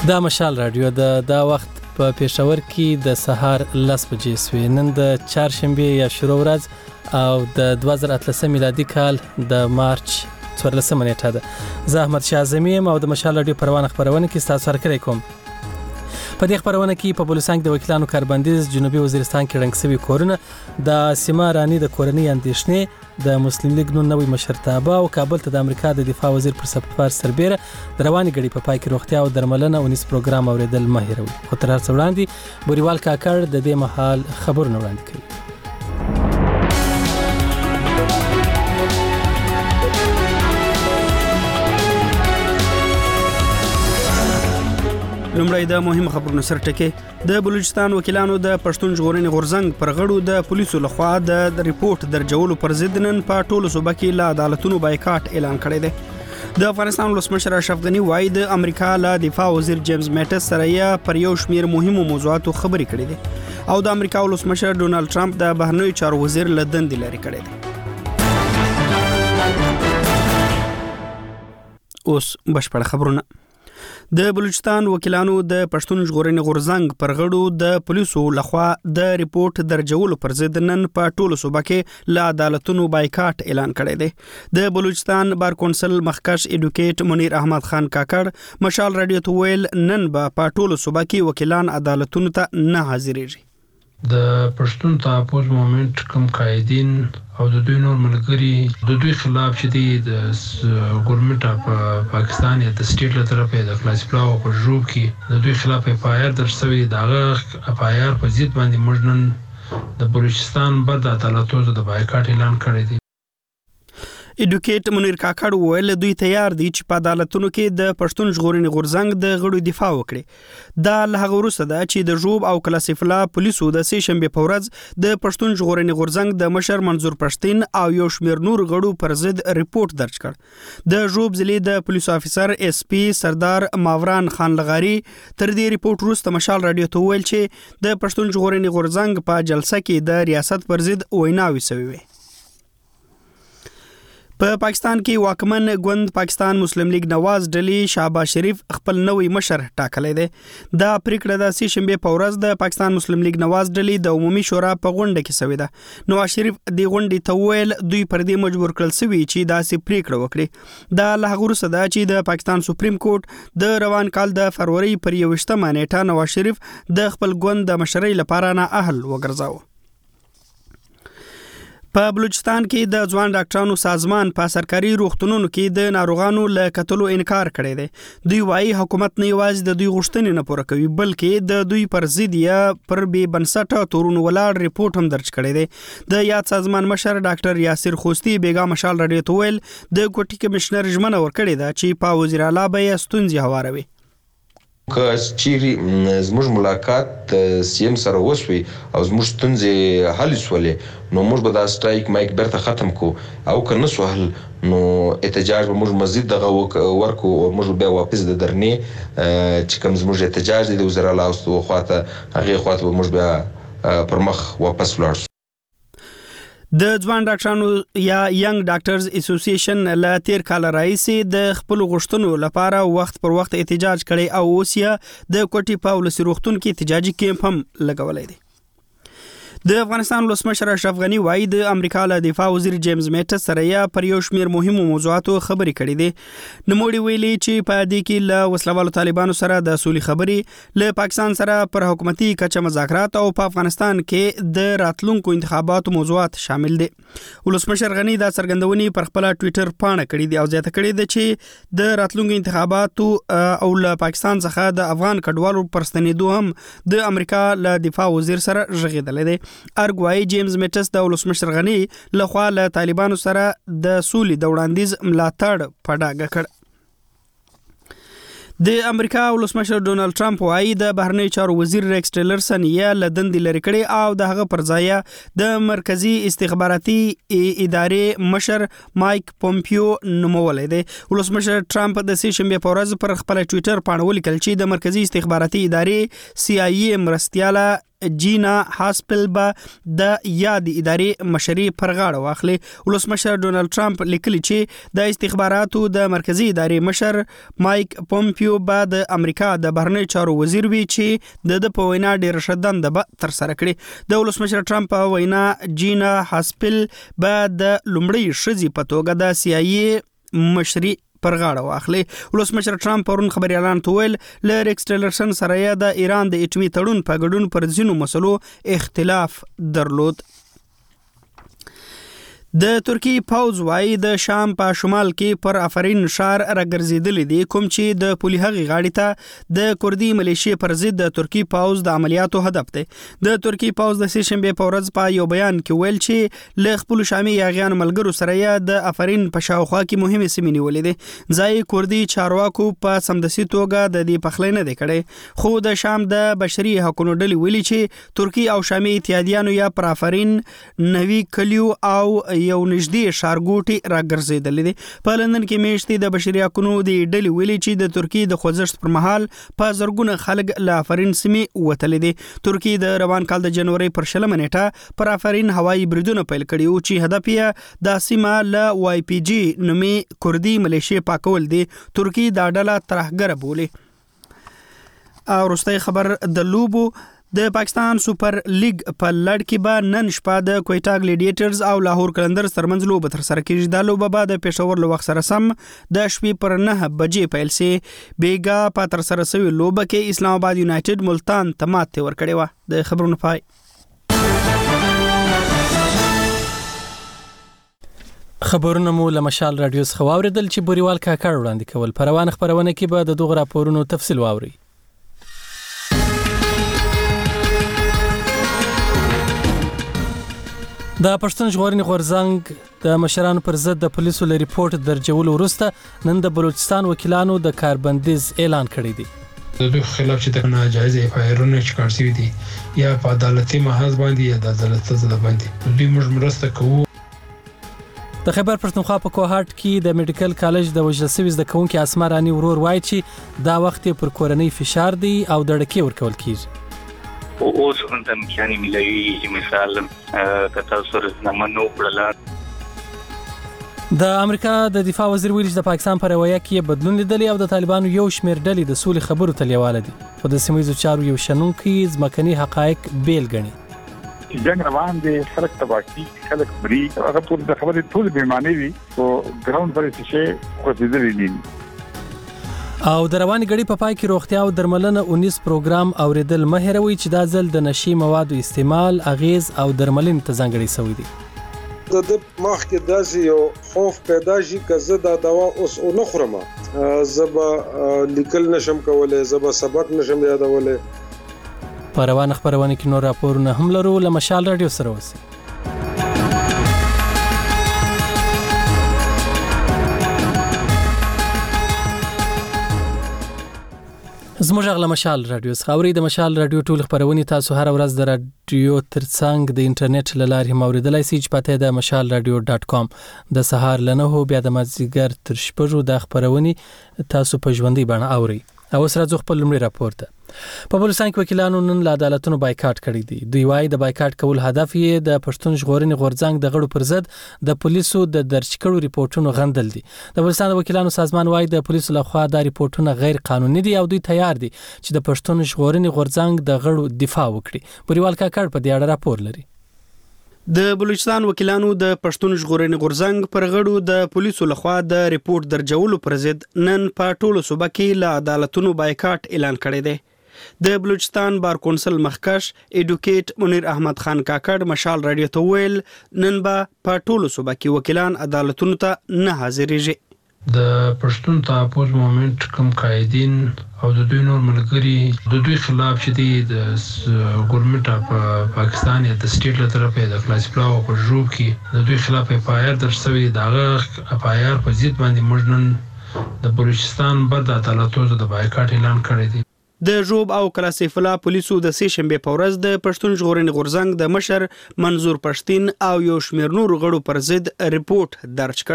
دا مشال رادیو دا وخت په پېښور کې د سهار 10 بجې سوې. نن د چهارشنبه یا شروع ورځ او د 2013 میلادي کال د مارچ 14 نیټه ده. زه احمد شاه اعظمي او د مشال رادیو پروانه خبرونه کې تاسو سره کوي کوم. په دې خبرونه کې په بلوچستان د وکیلانو کاربندیز جنوبي وزیرستان کې رنګ سوي کورونه د سیمه رانی د کورنۍ اندېښنې د مسلم لیگ نون نوې مشرتابه او کابل ته د امریکا د دفاع وزیر پر سفر سربېره د رواني غړي په پای کې روغتیا او درملنه او نس پروګرام اوریدل مه هیروي. خو تر هر څه وړاندې بوريوال کاکړ د دې مهال خبرونه وړاندې کوي. لومړی د مهمه خبرونو سره ټکي. د بلوچستان وکیلانو د پښتون ژغورنې غورځنګ پر غړو د پولیسو لخوا د ریپورت درجولو پر ضد نن په ټولو صوبه کې له عدالتونو بایکاټ اعلان کړی دی. د افغانستان ولسمشر اشرف غني وايي د امریکا له دفاع وزیر جیمز میټس سره یې پر یو شمیر مهمو موضوعاتو خبرې کړې دي او د امریکا ولسمشر ډونالد ټرمپ د بهرنیو چارو وزیر له دندې لرې کړی دی. اوس بشپړ خبرونه. د بلوچستان وکیلانو د پښتون ژغورنې غورځنګ پر غړو د پولیسو لخوا د ریپورت درجولو پر ضد نن په ټولو صوبه کې له عدالتونو بایکاټ اعلان کړی دی. د بلوچستان بار کونسل مخکښ ایډوکیټ منیر احمد خان کاکړ مشال رادیو ته ویل نن به په ټولو صوبه کې وکیلان عدالتونو ته نه حاضرېږي. د پښتون تحفظ مومنت کوم قائدین او د دوی نور ملګری د دوی خلاف چې دی د ګورنمنت په پاکستان یا د سټیټ له طرفه د کلاسیفلاو په جوب کې د دوی خلاف اف آی آر درج شوی دغه اف آی آر په ضد باندې موږ نن د بلوچستان بد عدالتو د بایکاټ اعلان کړی دی. ایډوکیټ منیر کاکړ وویل دوی تیار دي چې په عدالتونو کې د پښتون ژغورنې غورځنګ د غړو دفاع وکړي. دا له هغه وروسته ده چې د ژوب او کلاسیفلا پولیسو د سې شنبه په ورځ د پښتون ژغورنې غورځنګ د مشر منظور پښتين او یو شمیر نور غړو پر ضد ریپورت درج کړ. د ژوب ضلع د پولیس افیسر اس پی سردار ماوران خان لغاری تر دې ریپورت وروسته مشال رادیو ته ویل چې د پښتون ژغورنې غورځنګ په جلسه کې د ریاست پر ضد ویناوي شوی وي. په پاکستان کې واکمن ګوند پاکستان مسلم لیگ نواز ډلې شهباز شریف خپل نوې مشر ټاکلی دی. دا پریکړه د سې شنبه په ورځ د پاکستان مسلم لیگ نواز ډلې د عمومي شورا په غونډه کې شوې ده. نواز شریف د غونډې ته ویل دوی پر دې مجبور کړل شوي چې داسې پریکړه وکړي. دا له هغه وروسته ده چې د پاکستان سپریم کورټ د روان کال د فروری پر 21 نیټه نواز شریف د خپل ګوند د مشرۍ لپاره نه اهل وګرځاوه. په بلوچستان کې د ځوان ډاکټرانو سازمان په سرکاري روغتونونو کې د ناروغانو له کتلو انکار کړی دی. دوی وايي حکومت نه یوازې د دوی غوښتنې نه پوره کوي بلکې د دوی پر ضد یا پر بې بنسټه تورونو ولاړ ریپورت هم درج کړی دی. د یاد سازمان مشر ډاکټر یاسر خوستی بیګا مشال رادیو ته ویل د کوټي کمشنر ژمنه ورکړې ده چې په وزیر اعلی به ستونزې هواروي. که چیرې زموږ ملاقات سیم سره وشوي او زموږ ستونزې حل شولې نو موږ به دا سټرایک مایک بیرته ختم کو او که نه شو حل نو احتجاج به موږ مزید دغه ورکو او موږ بیا واپس د درنې چې کوم زموږ احتجاج دی د وزیر اعلی خواته هغې خواته به موږ بیا پر مخ واپس ولاړ شو. د ځوان ډاکټرانو یا ینګ ډاکټرز اسوسییشن له تیر کال راهیسې د خپل غوښتنو لپاره وخت پر وخت احتجاج کړي او اوس یې د کوټي په ولسي روغتون کې احتجاجي کیمپ هم لګولی دی. د افغانستان ولسمشر اشرف غني وايي د امریکا له دفاع وزیر جیمز میټس سره یې پر یو شمیر مهمو موضوعاتو خبرې کړې دي. نوموړي ویلي چې په دې کې له وسلوالو طالبانو سره د سولې خبرې له پاکستان سره پر حکومتي کچه مذاکرات او په افغانستان کې د راتلونکو انتخاباتو موضوعات شامل دي. ولسمشر غني دا څرګندونې پر خپل ټوئیټر پاڼه کړې دي او زیاته کړې ده چې د راتلونکو انتخاباتو او له پاکستان څخه د افغان کډوالو پر ستنېدو هم د امریکا له دفاع وزیر سره ژغېدلی دی. ارګوای جیمز میټس د ولسمشر غني لخوا له طالبانو سره د سولې د وړاندیز ملاتړ په ډاګه کړ. د امریکا ولسمشر ډونالد ټرمپ وايي د بهرنیو چارو وزیر ریکس ټیلرسن یې له دندې لرې کړی او د هغه پر ځای د مرکزی استخباراتي ادارې مشر مایک پومپیو نومولی دی. ولسمشر ټرمپ د سې شنبه په ورځ پر خپل ټوئیټر باندې ولیکل چې د مرکزی استخباراتي ادارې CIA مرستیاله جینا هاسپل به د یاد ادارې مشري پر غاړه واخلي. ولسمشر ډونالد ټرمپ لیکلي چې د استخباراتو د مرکزی ادارې مشر مایک پومپیو به د امریکا د بهرنی چارو وزیر وي چې د په وینا ډیر شدند به تر سره کړي. د ولسمشر ټرمپ په وینا جینا هاسپل به د لومړی شذي په توګه د CIA مشري پر غاړه واخلي. ولسمشر ټرمپ پرون خبري اعلان ویل ل ریکس ټیلرسن سره د ایران د اټومي تړون په ګډون پر ځینو مسلو اختلاف درلود. د ترکی پوځ وايي د شام په شمال کې پر افرین شهر راګرځیدل دي کوم چې د پولي هغې غاړې ته د کردي ملیشې پر ضد د ترکی پوځ د عملیاتو هدف دی. د ترکی پوځ د سه شنبه په ورځ په یو بیان کې ویل چې له خپل شامي یاغیان ملګرو سره د افرین په شاوخوا کې مهمه سیمې نیولې دي. ځای کردي چارواکو په سمدسي توګه د دې پخلې نه دی کړي، خو د شام د بشري حقوقو ډلې ویلي چې ترکی او شامي اتحادیانو یا پر افرین نوي کلیو او یو نږدې ښارګوټي راګرځېدلې دي. په لندن کې میاشتې د بشري حقوقو د ډلې ویلي چې د ترکی د خوځښت پر مهال په زرګونه خلک له افرین سیمې وتلي دي. ترکی د روان کال د جنوري پر 20 نیټه پر افرین هوایي بریدونه پیل کړي او چې هدف یې د سیمه له YPG نومي کردي ملیشې پاکول دي. ترکی دا ډله ترهګره بولي. او وروستی خبر د لوبو. د پاکستان سپر لیگ په لړ کې به نن شپه د کویټا ګلیډیټرز او لاهور قلندرز ترمنځ لوبه تر سره کیږي. دا لوبه به د پېښور له وخت سره سم د شپې پر 9 بجې پیل سي. بیګا په تر سره سوي لوبه کې اسلام آباد یونایټډ ملتان ته ماتې ورکړې و. د خبرونو پای. خبرونه مو له مشال رادیو څخه واوریدل چې بوريوال کاکړ وړاندې کول. په روانه خبرونه کې به د دغه راپورونو تفصیل واوري. د پښتون ژغورنې غورځنګ د مشرانو پر ضد د پولیسو له ریپورت درجولو وروسته نن د بلوچستان وکیلانو د کاربندیز اعلان کړی دی. د دوی خلاف چې د ناجایز فایرونه چکار شوي دي یا په عدالتي محاذ باندې یا د عدالت ځای باندې دوی موږ مرسته کوو. د خیبر پښتونخوا په کوهاټ کې د میډیکل کالج د وژل شوي زده کوونکي اسماء رانی ورور وایي چې دا وخت پر کورنۍ فشار دی او د ډکې ورکول کیږي. اوس هم د امکاني ملوي مثال کته سره نمنو وړل. د امریکا د دفاع وزیر ویل چې د پاکستان پر رویه کې بدلون لیدلی او د طالبانو یو شمېر ډلې د سولې خبرو ته لیواله دي، خو د سیمه‌ییزو چارو یو شنونکي ځمکني حقایق بیل ګڼي. جنگ روان دي، خلک تباکی، خلک بری، هغه ټول د خبرې ټول به معنی وي او ګراوند پر څه کوڅېدلې دي. او د رواني غړي په پای کې روغتیا او درملنه 19 پروګرام اوریدل مهروي چې دا ځل د نشي موادو استعمال اغیز او درملنې ته ځانګړي شوی دی. د مخ کې داسې یو خوف پیدا شي که زه دا دوا اوس نه خورم، زبا لیکل نشم کولای، زبا سبق نشم یادولای. په روانه خبرونه کې نور راپورونه هم لرو. له مشال رادیو سره اوسئ. زموږ غل مشال رادیو څخه اوري. د مشال رادیو ټول خبرونه تاسو هر ورځ د رادیو ترڅنګ د انټرنیټ له لارې موریدلای شئ چې پته د mashalradio.com. د سهار لنه بیا د مازیګر تر شپږو د خبرونه تاسو په ژوندۍ بڼه اوري. او سره ځو خپل لمړي راپور ته. په بلوچستان کې وکیلانو نن له عدالتونو بایکاټ کړی دی. دوی وايي د بایکاټ کول هدف یې د پښتون ژغورنې غورځنګ د غړو پر ضد د پولیسو د درج کړو ریپورتونو غندل دي. د بلوچستان وکیلانو سازمان وايي د پولیسو لخوا دا ریپورتونه غیر قانوني دي او دوی تیار دي چې د پښتون ژغورنې غورځنګ د غړو دفاع وکړي. بوريوال کاکړ په دې اړه راپور لري. د بلوچستان وکیلانو د پښتون ژغورنې غورځنګ پر غړو د پولیسو لخوا د ریپورت درجولو پر ضد نن په ټولو صوبه کې له عدالتونو بایکاټ اعلان کړی دی. د بلوچستان بار کونسل مخکش ایډوکیټ منیر احمد خان کاکړ مشال رادیو ته ویل نن په ټولو صوبه کې وکیلان عدالتونو ته نه حاضرېږي. د پښتون تحفظ مومنت کوم قائدین او د دوی نور ملګری د دوی خلاف چې دی د ګورنمنت په پاکستان یا د سټیټ له طرفه د کلاسیفلاو په جوړ کې د دوی خلاف FIR درج شوی. دغه FIR په ضد باندې موږ نن د بلوچستان بر د عدالتونو د بایکاټ اعلان کړی دی. د ژوب او کلاسیفلا پولیسو د سه شنبه په ورځ د پښتون ژغورنې غورځنګ د مشر منظور پښتين او یو شمېر نور غړو پر ضد ریپورت درج کړ.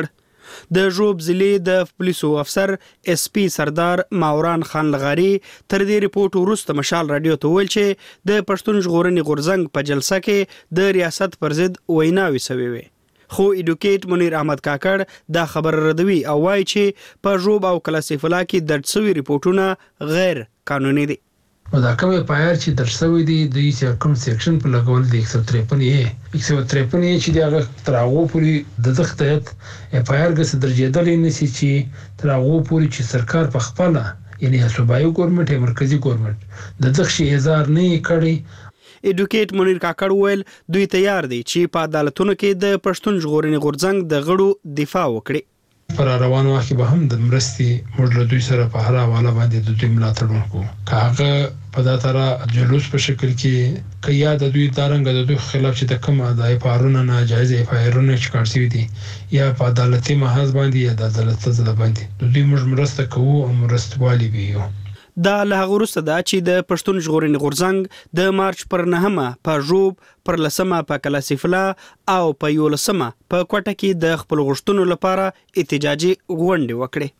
د ژوب ضلع د پولیسو افسر اس پی سردار ماوران خان لغاري تر دې ریپورت وروسته مشال رادیو ته ویل چې د پښتون ژغورنې غورځنګ په جلسه کې د ریاست پر ضد ویناوي شوې وي. خو ایډوکیټ منیر احمد کاکړ دا خبر ردوي او وایي چې په ژوب او کلاسیفلا کې درج شوي ریپورتونه غیر قانوني دي. دا کوم پایر چې درسوي دي د یو کوم سیکشن په لګول دي 153 چې دا تر هغه پورې د تخت پایر غس درجېدلې نشي چې تر هغه پورې چې سرکار په خپل یعنی صوبایي ګورنمنت یا مرکزی ګورنمنت د دغه شی هزار نه کړي. ایډوکیټ منیر کاکړ ویل دوی تیار دي چې په عدالتونو کې د پښتون ژغورنې غورځنګ د غړو دفاع وکړي. پر روان وخت به هم د مرستي موږ له دوی سره په هر حواله باندې د دوی ملاتړ وکړو. کاغه په دا تر جلوس په شکل کې کیا د دوی تارنګ د دوی خلاف چې د کوم اداي پارونه ناجایز افایرونه ښکار شوی دي یا په عدالتي محاذ باندې یا د عدالت ځل باندې د دوی موږ مرسته کوو او مرستوالي ویو. دا له وروسته دا چې د پښتون ژغورنې غورځنګ د مارچ پر 9 په ژوب پر 10 په کلاسیفلا او په 11 په کوټه کې د خپل غوښتنو لپاره احتجاجي غونډه وکړه.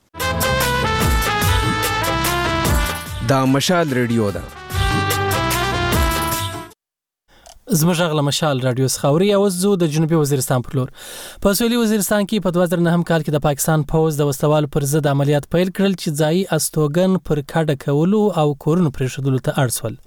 دا مشال ریډیو ده. زموږ غلا مشال رادیو خاوري او زو د جنوبي وزیرستان پر لور په سویلي وزیرستان کې په 2009 کال کې د پاکستان پوز د وسوال پر ضد عملیات پیل کړل چې ځای استوګن پر کډه کولو او کورونو پرېښودلو ته اړ شول.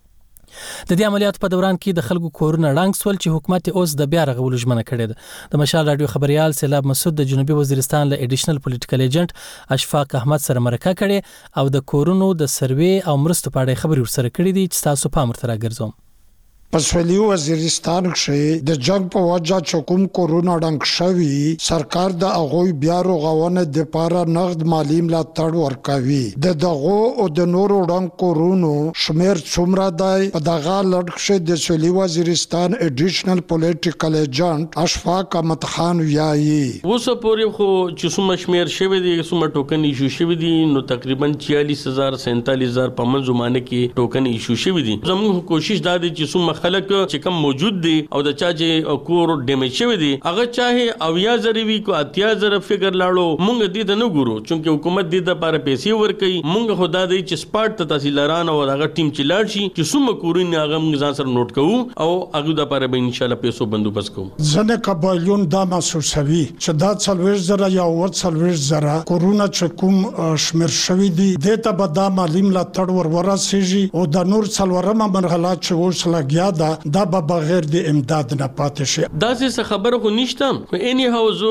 د دې عملیات په دوران کې د خلکو کورونه ړنګ شول چې حکومت اوس د بیا رغولو ژمنه کړې ده. د مشال رادیو خبريال سیلاب مسعود د جنوبي وزیرستان له اډیشنل پولیټیکل ایجنټ اشفاق احمد سره مرکه کړې او د کورونو د سروې او مرستو په اړه خبري ورسره کړې دي چې تاسو پام ورته راګرځوم. په سویلي وزیرستان کې د جنگ په وجه چکم کورونا ډنګ شوی سرکار د اغوی بیا رغونه د پاره نقد مالی ملاتړ ورکوي. د دغه او د نورو ډنګ کورونو شمیر څومره دی په دغه لړ د سویلي وزیرستان اډیشنل پولیټیکل ایجنټ اشفاق احمد خان ویایي. اوسه پورې خو چې څومره شمیر شوی دی څومره ټوکن ایشو شوی دی نو تقریبا 44000 47000 په منځمانه کې ټوکن ایشو شوی دی. زموږ کوشش دا دی چې څومره خلک چې کم موجود دي او د چا چې کور ډیمیج شوی دی هغه چاهه او یا زری کو اتیا زره فګر لاړو مونږ دې ته نه ګورو چې حکومت دې د لپاره پیسې ورکړي مونږ خدا دې چې سپاټ ته تحصیلداران او هغه ټیم چې لاړ شي چې څومره کورونه هغه موږ ځان سره نوٹ کوو او هغه د لپاره به ان شاء الله پیسو بندوبست کوو. ځنه قبایلون دا محسوسوي چې دا 40 زره یا 40 زره کورونه چې کوم شمیر شوی دي د ته به دا مالی ملاتړ ورسیږي او د نور څلورمه مرحله چې اوس لګیا دا به بغیر د امداد نه پاتې شي. دا څه خبره خو نشته اني هاو زو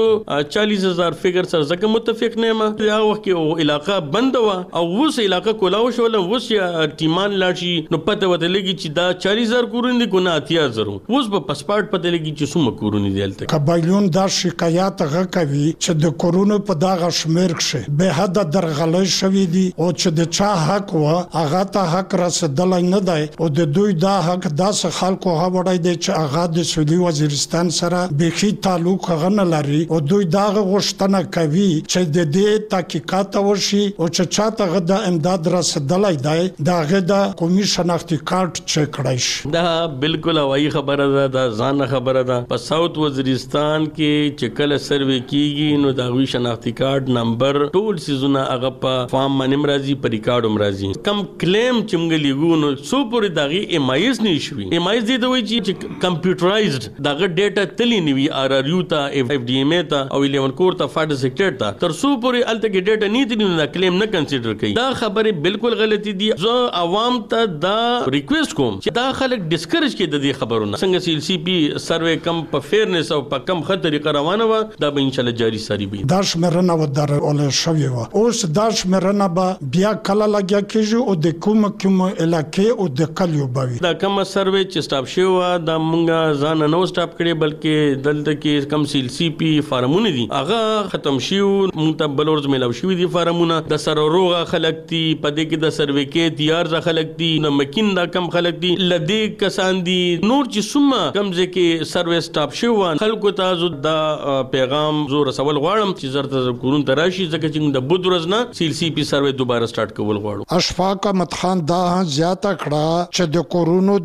40000 فګر سره زکه متفق نه ما دا وخت کې علاقہ بند و او اوس علاقہ کولاو شول اوس ټیمان لاشي نو پته وته لګي چې دا 40000 کورونه کو نه 80000 اوس په پاسپورت پته لګي چې څومره کورونه دی الته. قبایلون دا شکایت غوښوي چې د کورونو په دغه شمیر کې به حد درغلې شوې دي او چې د چا حق و هغه ته حق رسیدلای نه دی او د دوی دا حق داسې خلکو وړای دی چې هغه د سویلي وزیرستان سره بخي تعلق غنه لري او دوی دا غوښتنه کوي چې د دې تحقیقات وشي او چې چاته غدا امداد رسیدلای دی دا غدا قومي شناختی کارت چک کړای شي. دا بالکل وايي خبره ده دا ځان خبره ده په ساوث وزیرستان کې چې کله سروې کیږي نو دا وی شناختی کارت نمبر ټول سيزونه هغه په فارم باندې مرضی په ریکارډ مرضی کم کلیم چې موږ لیګو نو سو پورې دغه MIS نشوي MIS دې دوی چې کمپیوټرایزډ دغه ډیټا تلی نیوي RRU ته FDMA ته او 11 کور ته فاډ سیکټر ته تر څو پورې الته کې ډیټا نه دي نو کلیم نه کنسیډر کوي. دا خبره بالکل غلطی دي. زه عوام ته دا ریکوست کوم چې دا خلک ډیسکریج کړي د دې خبرونه څنګه CLCP سروې کم په فیرنس او په کم خط طریقه روانه و دا به ان شاء الله جاری ساری وي. دا شمرنه و در اول شوی و اوس دا شمرنه به بیا کله لګیا کیږي او د کوم علاقې او د کلیو بوي دا کوم سروې چې سټاپ شو دا مونږه ځان نه سټاپ کړي بلکې دلته کې کم CLCP فارمونه دي هغه ختم شیو مونږ ته بلورز ملاو شوی دي فارمونه د سروروغه خلک دي پدې کې د سروې کې تیار ځ خلک دي نو مکین دا کم خلک دي لدی کسان دي نور چې سم کم ځکه سروې سټاپ شو خلکو ته زو دا پیغام زو رسول غواړم چې زرته کورون تراشي ځکه چې د بود ورځ نه CLCP سروې دوباره سٹارټ کول غواړو. اشفاق احمد خان دا زیاته کړه چې د کورونو د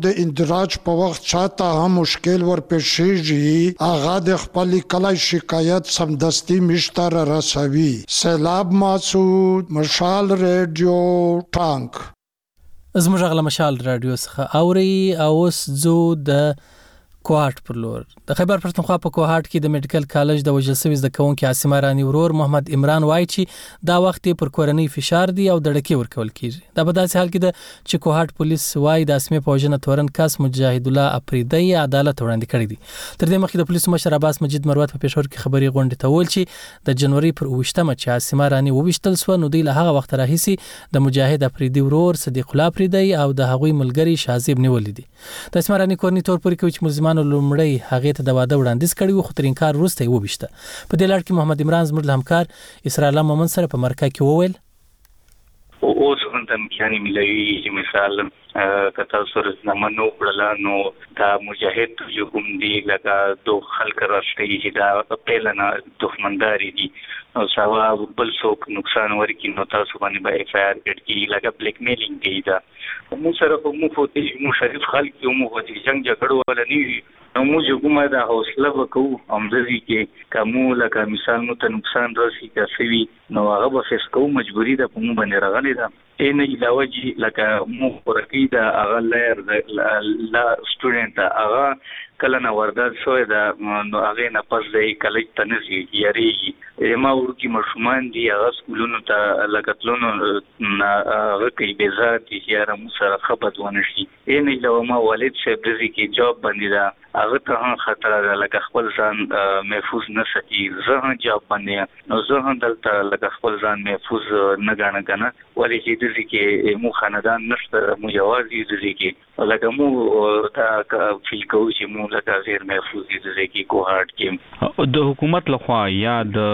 علاج په وخت چاته هم مشکل ورپېښېږي هغه د خپل کلي شکایت سمدستي مشتر رسوي. سیلاب مسعود، مشال ریډیو ټانک. زموږ غلا مشال رادیو څخه اوري او اوس زو د کوهاټ پر لور. د خیبر پښتونخوا په کوهاټ کې د میډیکل کالج د وژل شوي زده کوونکي عاصمه رانی ورور محمد عمران وایي چې دا وخت پر کورنۍ فشار دی او دړکې ورکول کیږي. دا په داسې حال کې ده چې کوهاټ پولیس وایي د عاصمه په وژنه تورن کس مجاهد الله افریدی عدالت وړاندې کړی دی. تر دې مخکې د پولیسو مشر عباس مجید مروت په پېښور کې خبري غونډه ته ویل چې د جنوري پر 28مه چې عاصمه رانی وویشتل سو نو دوی له هغه وخت راهیسي د مجاهد افریدی ورور صدیق الله افریدی او د هغوی ملګری شازیب نیولې دي. د عاصمه رانی کورنۍ تور پورې کوي چې ملزمانو لومړی هغه ته د واده وړاندیز کړی و خو تر انکار وروسته یې وبښته. په دې لړ کې محمد عمران زموږ همکار اسرا الله مومن سره په مرکه کې وویل اوس هم د امکاني ملوي مثال کته سره زمانو وړلانو دا مجاهد یو کوم دی لکه دوه خلک راستي چې دا پیلنه دښمنداري دي او سوا بل څوک نقصان ورکړي نو تاسو باندې به اف آی آر کړي لکه بلیک میلینګ دی دا مو سره مو فوتې مو شریف خلک یو مو د جنگ جګړو ولا نه نو موږ کومه دا حوصله وکړو امدري کې کومو لکه مثال نو ته نقصان راسي کافي نو هغه به فیس کوو مجبوری ده په مو باندې راغلي ده ان علاوه چې لکه مو ورکی دا هغه لیر لا سټوډنټ هغه کله نه وردات شوی دا نو هغه نه پس دی کالج ته نه یاري ما ورکی مشمان دي هغه سکولونو ته لګتلونو هغه کې بيزار دي چې را مو سره خبرت ونه شي ان علاوه ما والد شه د کې جاب باندې دا هغه ته خطر ده لکه خپل ځان محفوظ نه سکی زه جاب باندې نو زه دلته لکه خپل ځان محفوظ نه غاڼه ولې چې د کې مو خاندان نشته مو یوازې د کې لکه مو تا فیل کوو چې مو لکه غیر محفوظ دي د کې کوهاټ کې د حکومت لخوا یا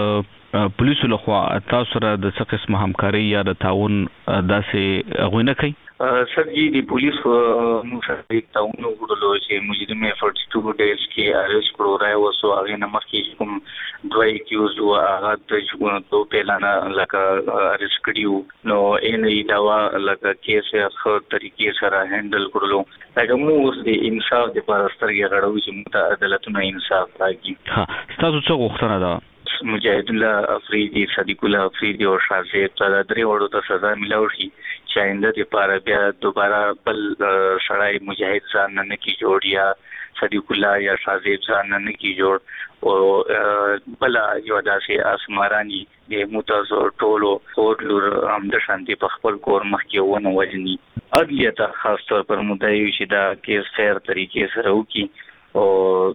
د پولیسو لخوا تاسو سره د څه قسم همکاري یا د تعاون داسې غوښنه کوي سر جی دی پولیس مو سره تعاون وکړلو چې مجرم 42 ډیز کې اریسټ کړو راي وسو هغه نمبر کې کوم دوی کیوز او هغه د ژوند په پلان لکه اریسټ کړیو نو ان دا لکه کیسه خو طریقې سره هندل کړلو لکه مو اوس د انصاف د پرسترګي غړو چې متعادلتونه انصاف راځي ها تاسو څه غوښتنه ده مجاهد الله افریدی صدیق الله افریدی او شازیب ته درې وړو ته سزا ملو شي چې آینده لپاره بیا دوباره بل شړای مجاهد ځان نه کی جوړ یا صدیق الله یا شازیب ځان نه کی جوړ او بل یو داسې اسمارانی د متازو ټولو اورلور هم د شانتي په خپل کور مخ کې ونه وجني عدلیه ته خاص طور پر مدعي چې دا کیس فیر طریقې سره وکي او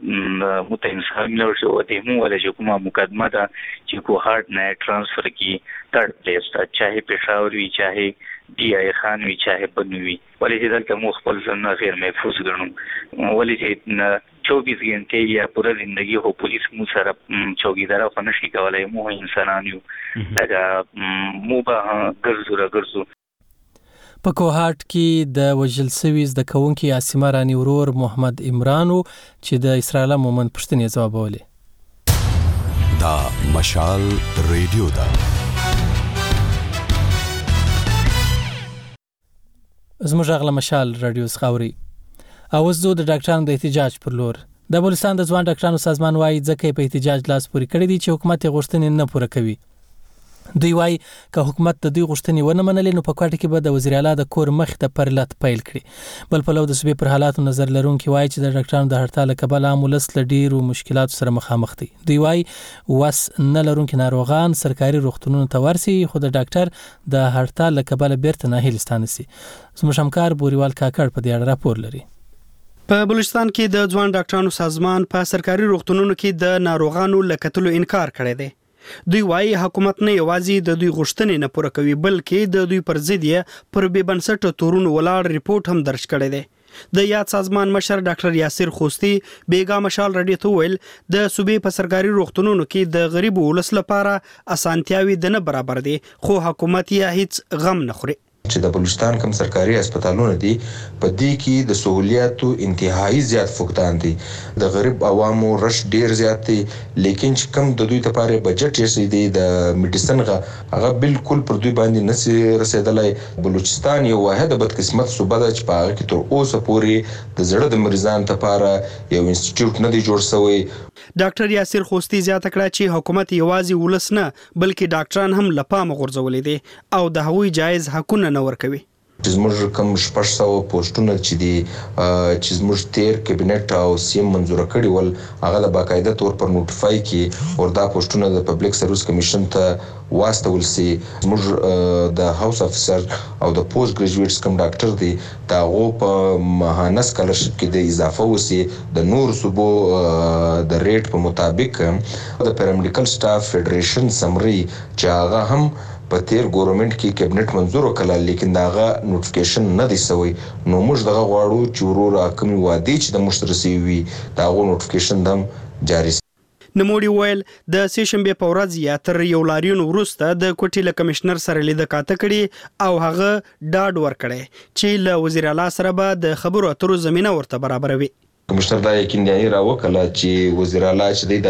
متنصف ملو شو د مو ولا چې کومه مقدمه ده چې کوهاټ نه ترانسفر کی تھرڈ پلیس ته چاهه پېښور وی چاهه ډي آی خان وی چاهه بنوي ولې چې دلته مو خپل ځان غیر محفوظ ګڼو ولې چې 24 غنټې یا پوره ژوندۍ هو پولیس مو سره چوکیدار او نشي کولای مو انسانان یو دا مو به ګرځو په کوهاټ کې د وژل شوي زده کوونکي عاصمه رانی ورور محمد عمران چې د اسرائیل مومن پښتنې ځوابولې. دا مشال ریډیو دا زموږ غلا مشال رادیو خاوري اوس زه د ډاکټرانو د احتجاج پر لور د بلوچستان د ځوان ډاکټرانو سازمان وايي ځکه په احتجاج لاس پورې کړی دي چې حکومت غوښتنې نه پوره کوي. دوی وايي که حکومت د دوی غوښتنې ونه منلې نو په کوټه کې به د وزیر اعلی د کور مخ ته پرلط پیل کړي. بل پلو د صوبې پر حالاتو نظر لرونکي وايي چې د ډاکټرانو د هړتال کبل عامولس له ډیرو مشکلاتو سره مخامخ دي. دوی وايي وس نه لرونکي ناروغان سرکاري روغتونونو ته ورسي خو د ډاکټر د هړتال کبل بیرته نه هیلستانه سي. زموږ همکار بوریوال کاکړ په دې اړه راپور لري. په بلوچستان کې د ځوان ډاکټرانو سازمان په سرکاري روغتونونو کې د ناروغانو لکتلو انکار کړی دی. دوی وايي حکومت نه یوازې د دوی غوښتنې نه پوره کوي بلکې د دوی پر ضد یې پر بې بنسټه تورونو ولاړ ریپورت هم درج کړی دی. د یاد سازمان مشر ډاکټر یاسر خوستی بیګا مشال رډی ته ویل د صوبې په سرکاري روغتونونو کې د غریب ولس لپاره اسانتیاوي د نه برابر دي خو حکومت یې هیڅ غم نه خوري. چې د بلوچستان کوم سرکاري هسپتالونه دي په دې کې د سہولیاتو انتهایی زیات فقدان دي د غریب عوامو رش ډیر زیات دي لیکن چې کوم د دوی لپاره بجټ یې دی د میډیسن هغه بالکل پر دوی باندې نسی رسیدلای بلوچستان یو واحد بدقسمت صوبه ده چې په هغه کې تر اوسه پورې د زړه د مریضانو لپاره یو انسټیټیوټ نه دی جوړ شوی ډاکټر یاسر خوستی زیاته کړه چې حکومت یوازې ولس نه بلکې ډاکټران هم لپاره غورځولې دي او د هغوی جایز حقونه نه ورکوي چې زموږ کوم 600 پوسټونه چې دي چې زموږ تیر کابینټ او سیم منزور کړي ول هغه د باقاعده تور پر نوټیفای کی او دا پوسټونه د پبلک سرویس کمیشن ته واستول سي زموږ د هاوس افسر او د پوسټ ګریجویټس کوم ډاکټر دي دا غو په مهانه سکالرشپ کې د اضافه وسی د نور صوبو د ریټ په مطابق د پیرامیډیکل سټاف فدریشن سمري چې هغه هم په تیر ګورنمنت کې کابینټ منزور وکړه لیکن داغه نوټیفیکیشن نه دی سوی نو موږ دغه غواړو چې ورور کومي وادي چې د مشترسي وي داغه نوټیفیکیشن دم جاری نموړي ویل د سیشنبه په ورځ یا تر یو لاریون وروسته د کوټي له کمشنر سره لید کاته کړي او هغه ډاډ ورکړي چې له وزیر اعلی سره به د خبرو اترو زمينه ورته برابروي کمشنر دا یقین دی راوکړه چې وزیر اعلی چې دی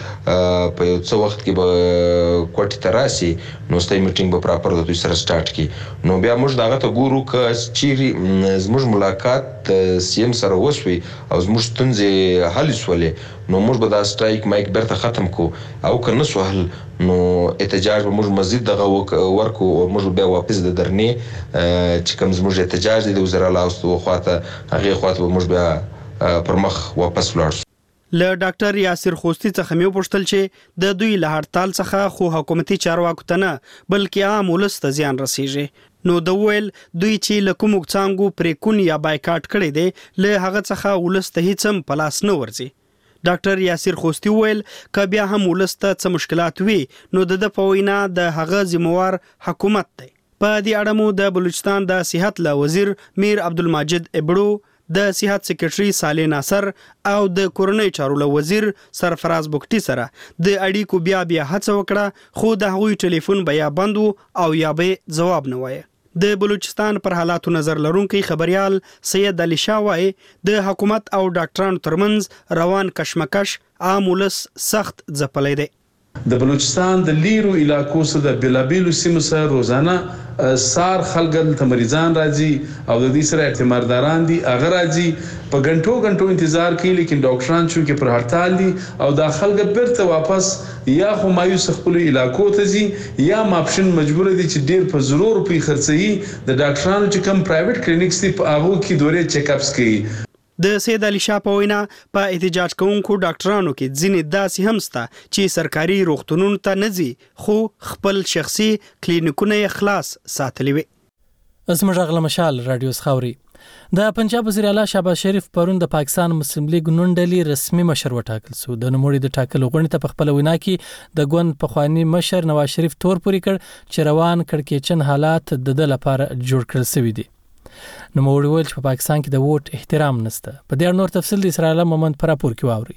داسې په یو څو وخت کې به کوټی تراسي نو ستای میټینګ به پراپر د دوی سره سٹارټ کی نو بیا موږ داغه ته ګورو ک چې زموږ ملاقات سیم سره وشوي او زموږ ستونزې حل شولې نو موږ به دا سټرایک مایک برته ختم کو او کنه سوال نو احتجاج به موږ مزید دغه ورکو او موږ بیا واپس د درنې چې کوم زموږ احتجاج دی د وزیر اعلی او خواته هغه خواته به موږ بیا پر مخ واپس لاړ له ډاکټر یاسر خوستی څخه مې وپوښتل چې د دوی له هړتال څخه خو حکومتي چارواکو ته نه بلکې عام ولس ته زیان رسیږي نو د ویل دوی چې له کوم څنګه پریکون یا بایکاټ کړي دي له هغه څخه ولس ته هیڅ هم پلاس نه ورځي ډاکټر یاسر خوستی ویل ک بیا هم ولس ته څه مشکلات وي نو د پوینا د هغه ذمہوار حکومت دی په دې اړه مو د بلوچستان د صحت له وزیر میر عبدالمجید ابړو د صحت سیکریټري صالح ناصر او د کورنۍ چارو له وزیر سرفراز بوکټي سره د اړیکو بیا هڅه وکړه خو د هغوی ټلیفون بیا بند او یا به جواب نه وایي د بلوچستان پر حالاتو نظر لرونکي خبريال سید علي شاه وایي د حکومت او ډاکټرانو ترمنځ روان کشمکش عام ولس سخت ځپلې دی د بلوچستان د لیرو علاقو سره د بلابیلو سیمو سره روزانه سار خلګل تمریزان راځي او د دې سره اعتمادداران دي اگر راځي په غنټو انتظار کوي لیکن ډاکټران چې پر هړتال دي او د خلګ بیرته واپس یا خو مایوس خپل علاقو ته ځي یا ماپشن مجبور دي چې ډیر په ضرور په خرڅي د ډاکټرانو چې کم پرایویټ کلینیکس دي په هغه کې دوره چیک اپس کوي د سید علي شاه په وینا په احتجاج کوونکو ډاکټرانو کې ځینې داسې هم سته چې سرکاري روغتونونو ته نه ځي خو خپل شخصي کلینیکونه یې خلاص ساتلي وي زموږ غل مشال رادیو خاوري د پنجاب وزیر اعلی شهباز شریف پرون د پاکستان مسلم لیگ نون ډلې رسمي مشر وټاکل سو د نوموړي د ټاکلو غونډې ته په خپل وینا کې د ګوند پخوانی مشر نواز شریف تور پوری کړ چې روان کړکېچن حالات د لپاره جوړ کړل شوی دي نو موږ ویل چې په پاکستان کې د ووټ احترام نشته په دې نور تفصیل د اسرائیل مومند پر راپور کې واوري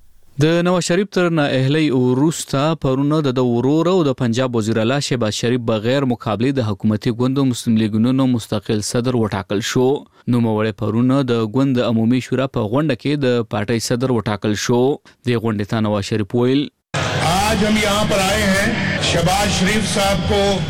د نواز شریف تر نه اهلی اوروستا پرونه د ورور او د پنجاب وزیر اعلی شهباز شریف بغیر مقابله د حکومتي ګوند مسلم لیګونو مستقل صدر وټاکل شو نو موړې پرونه د ګوند عمومي شورا په غونډه کې د پارټي صدر وټاکل شو د غونډې ته نواز شریف ویل आज हम यहाँ पर आए हैं शहबाज शरीफ साहब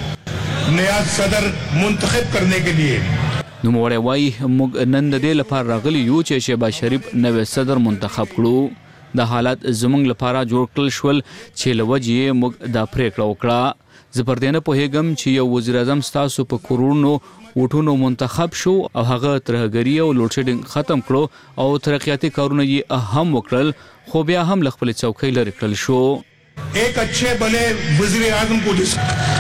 को नया सदर मुंतखब करने के लिए نو موړې وای موږ نن د دې لپاره راغلی یو چې شهباز شریف نوې صدر منتخب کړو د حالت زمنګ لپاره جوړ کړل شول چې لوجې موږ د پریکړه وکړه زپردینه په هیګم چې یو وزیر اعظم ستاسو په کورونو وټونو منتخب شو او هغه ترهګری او لوډ شیډینګ ختم کړو او ترقیاتي کارونه یې اهم وکړل خو بیا هم خپل چوکۍ لري کړل شو एक अच्छे बने वजीर आजम को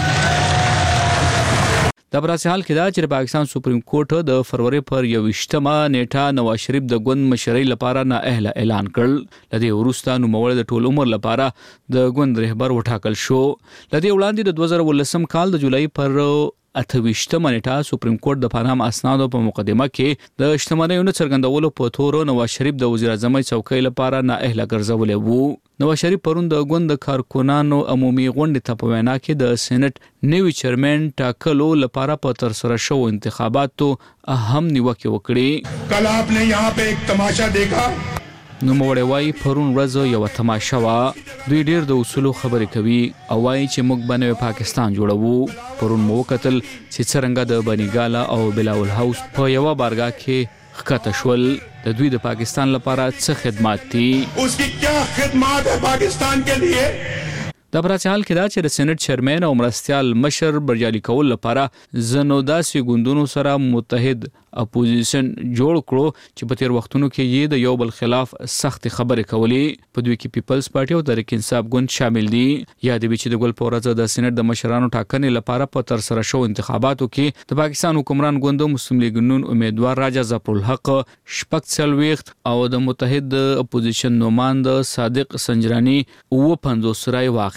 د براسي حال کې دا چې پاکستان سپریم کورټ د فروری پر 28مه نیټه نواز شریف د ګوند مشرۍ لپاره نه اعلان کړل لدی ورستا نو موړ د ټول عمر لپاره د ګوند رهبر وټاکل شو لدی وړاندې د 2019 کال د جولای پر 28 نیټه سپریم کورټ د پانام اسنادو په مقدمه کې د شتمنیو نه څرګندولو په تور نواز شریف د وزیر اعظم څوکۍ لپاره نااهله ګرځولې وو. نواز شریف پرون د ګوند د کارکونانو عمومي غونډې ته په وینا کې د سېنات نوي چیرمن ټاکلو لپاره په ترسره شو انتخاباتو اهم نیوکه وکړي. कल आपने यहाँ पे एक तमाशा देखा. نو موړی وای پرون ورځ یو تماشا وا. دوی ډیر د اصولو خبرې کوي او وای چې موږ باندې پاکستان جوړوو. پرون مو وکتل چې څنګه د بنیګالا او بلاول هاوس په یو بارګه کې ښکته شول. د دوی د پاکستان لپاره څه خدمات دي؟ उसकी क्या खिदमत है पाकिस्तान के लिए. د براتحال کې دا چې د سېنات چیرمن او مرستيال مشر بریالي کول لپاره زنو داسې ګوندونو سره متحد اپوزیشن جوړ کړو چې په تیر وختونو کې یې د یو بل خلاف سخت خبرې کولې. په دوی کې پیپلز پارټي او تحریک انصاف ګوند شامل دي. یاد وي چې د ګل پورزه د سېنات د مشرانو ټاکنې لپاره په تر سره شو انتخاباتو کې د پاکستان حکمران ګوند مسلم لیگ نون امیدوار راجا ظفر الحق شپږ څلوېښت او د متحد اپوزیشن نوماند صادق سنجرانی 50 رای واخیستي.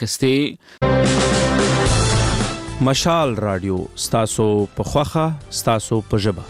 مشال رادیو ستاسو په خوخه ستاسو په ژبه.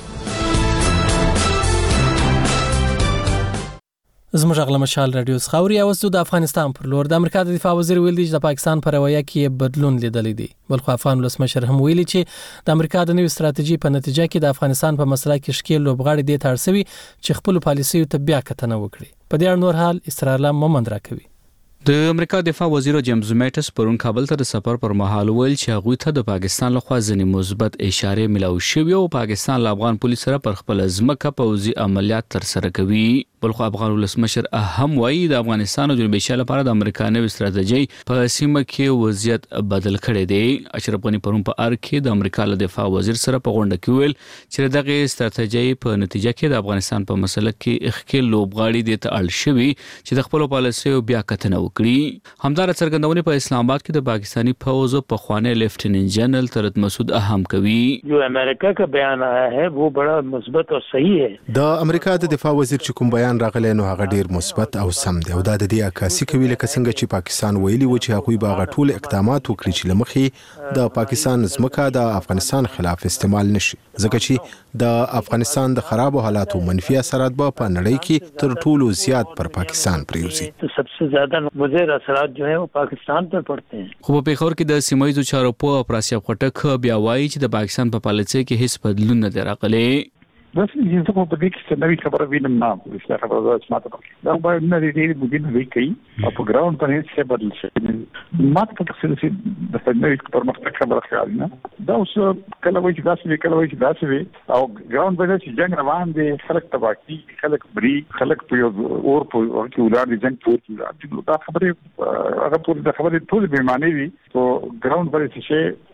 زموږ غږ مشال رادیو څخه اوس د افغانستان پر لور د امریکا د دفاع وزیر ویلي چې د پاکستان پر رویه کې بدلون لیدل دي. بلخو افغان ولسمشر هم ویلي چې د امریکا د نوې ستراتیژي په نتیجه کې د افغانستان په مسله کې شکیل لوبغاړي دي ترسوي چې خپل پالیسي ته بیا کتنه وکړي. په دې اړه نور حال اسرار الله مومند راکوي. د امریکا دفاع وزیر جیمز میټس پرون کابل ته د سفر پر مهال ویل چې هغه ته د پاکستان لخوا ځینې مثبت اشاره ملو شوې او پاکستان له افغان پولیس سره پر خپل ځمکه پوځي عملیات تر سره کوي. بلخو افغان ولسمشر هم وایي د افغانستان او جنوب ایشیا لپاره د امریکا نوې ستراتیژي په سیمه کې وضعیت بدل کړی دی. اشرف غنی پرون په ار کې د امریکا له دفاع وزیر سره په غونډه کې ویل چې دغه ستراتیژي په نتیجه کې د افغانستان په مسله کې اخکې لوبغاړي دي ته اړ شوي چې د خپل پالیسي بیا کتنه وکړي. همدار څرګندونه په اسلام آباد کې د پاکستانی فوج په خوانه لیفټیننټ جنرال طارق مسعود اهم کوي. جو امریکا کا بیان آیا ہے وہ بڑا مثبت اور صحیح ہے. د امریکا د دفاع وزیر چې کوم بیان راغلی نو هغه ډیر مثبت او سم دی او دا د دې عکاسي کوي لکه څنګه چې پاکستان ویلي و چې هغه به غټول اقدامات وکړي چې لمخې د پاکستان ځمکه د افغانستان خلاف استعمال نشي ځکه چې د افغانستان د خرابو حالاتو منفي اثرات به په نړۍ کې تر ټولو زیات پر پاکستان پریوزي. सबसे ज्यादा मुضر असरात जो है वो पाकिस्तान पर पड़ते हैं. خو په پیښور کې د سیمایي چارو په پراسیاب خټک بیا وایي چې د پاکستان په پالیسي کې هیڅ بدلون نه دی راغلی. بس چې څه په دې کې نوې خبره وینم نه چې خبره ده چې ماته دا باید نه دې بودینه وی کوي او په ګراوند په هیڅ څه بدل شي ماته په څه چې د فنوي پرمختګ خبره خیال نه دا اوس کله وایي چې داسې کله وایي چې داسې او ګراوند په چې جنگ روان دي خلک تباکی خلک بری خلک په اور په کې ولار دي جنگ په کې دا خبره هغه په خبره ټول به معنی وي او ګراوند په څه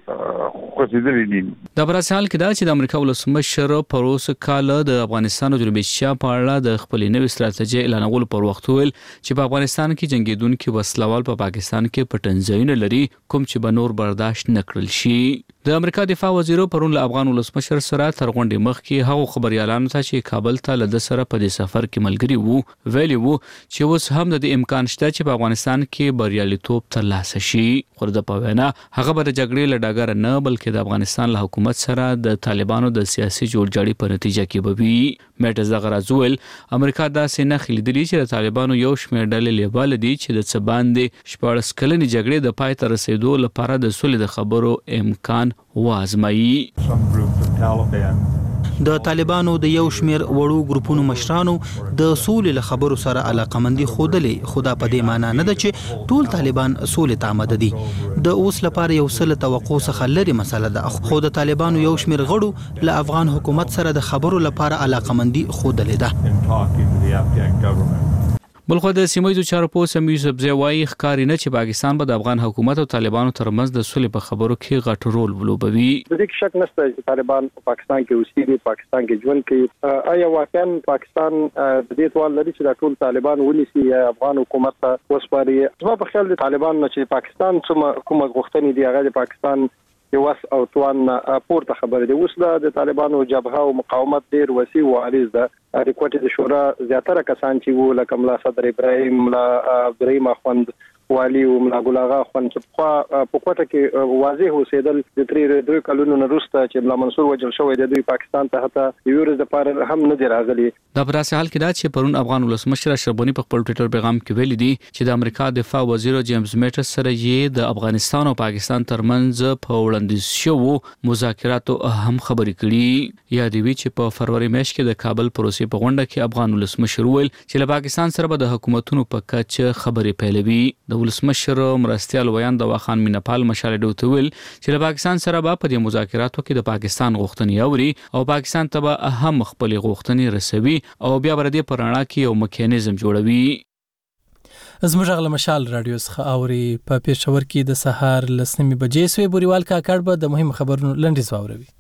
د براسال کې دا چې د امریکا ولسمشر پروس کال د افغانستان او جنوب ایشیا په اړه د خپل نوې ستراتیژي اعلانول پر وخت ویل چې په افغانستان کې جنگیدونکو وسلوال په پاکستان کې پټنځایونه لري کوم چې به نور برداشت نکړل شي. د امریکا دفاع وزیر پرون له افغان ولسمشر سره تر غونډې مخکې هغه خبريالانو ته چې کابل ته له سره په دې سفر کې ملګری وو ویلي وو چې اوس هم د امکان شته چې په افغانستان کې بریالیتوب ترلاسه شي. خو د پوهنه هغه به د جګړې له ډګر نه بلکې د افغانستان له حکومت سره د طالبانو د سیاسي جوړجاړي په نتیجه کې به وي. میټز دغه راځول امریکا داسې نه خلیدلی چې د طالبانو یو شمېر ډلې لیبل دي چې د څه باندې 14 کلنې جګړې د پای ته رسیدو لپاره د سولې د خبرو امکان وازمایي. د طالبانو د یو شمیر وړو ګروپونو مشرانو د سولې له خبرو سره علاقمندي خودلې خدا په دې معنی نه ده چې ټول طالبان سولې ته آماده دي. د اوس لپاره یو څه توقع څخه لري مسله ده خو د طالبانو یو شمیر غړو له افغان حکومت سره د خبرو لپاره علاقمندي خودلې ده. بلخو د سیمایي چارو په سم یوسف زوی ښکاری نه چې پاکستان به د افغان حکومت او طالبانو ترمنځ د سولې په خبرو کې غټ رول ولوبوي. د دې شک نشته چې طالبان په پاکستان کې اوسېږي پاکستان کې ژوند کوي. آیا واقعا پاکستان د دې سوال لري چې د ټول طالبان ونیسي یا افغان حکومت ته وسپاري؟ زما په خیال د طالبان نه چې پاکستان کومه غوښتنې دي هغه د پاکستان یو واس او توان پورته خبره دی. اوس د طالبانو جبهه او مقاومت ډیر وسیع او عریض ده. د کوټې د شورا زیاتره کسان چې وو لکه ملا صدر ابراهیم ملا عبدالرحیم اخوند والی او ملا ګل اغا خان چې په کوټه کې واضح اوسېدل د 3 کلونو نه وروسته چې ملا منصور وجل شوی د دوی پاکستان ته حتی یورز د پاره هم نه دی راغلی. دا پر اساس حال کې دا چې پرون افغان ولسمشر اشرف غنی په خپل ټوئیټر پیغام کې ویلي دي چې د امریکا دفاع وزیر جیمز میټس سره یې د افغانستان او پاکستان ترمنځ په وړاندیز شوو مذاکراتو هم خبرې کړي. یا دی وی چې په فروری میاشت کې د کابل پروسې په غونډه کې افغان ولسمشر ویل چې له پاکستان سره به د حکومتونو په کچه خبرې پیلوي. د ولسمشر مرستيال ویان د واخان مینپال مشال ډوته ویل چې له پاکستان سره به په دې مذاکراتو کې د پاکستان غوښتنې اوري او پاکستان ته به هم خپل غوښتنې رسوي او بیا بر دې پرانا کې یو میکانیزم جوړوي. زموږ غل مشال رادیو څخه اوري په پېښور کې د سهار لسنمې بجې سوي بوريوال کاکړ به د مهم خبرونو لنډیز واوروي.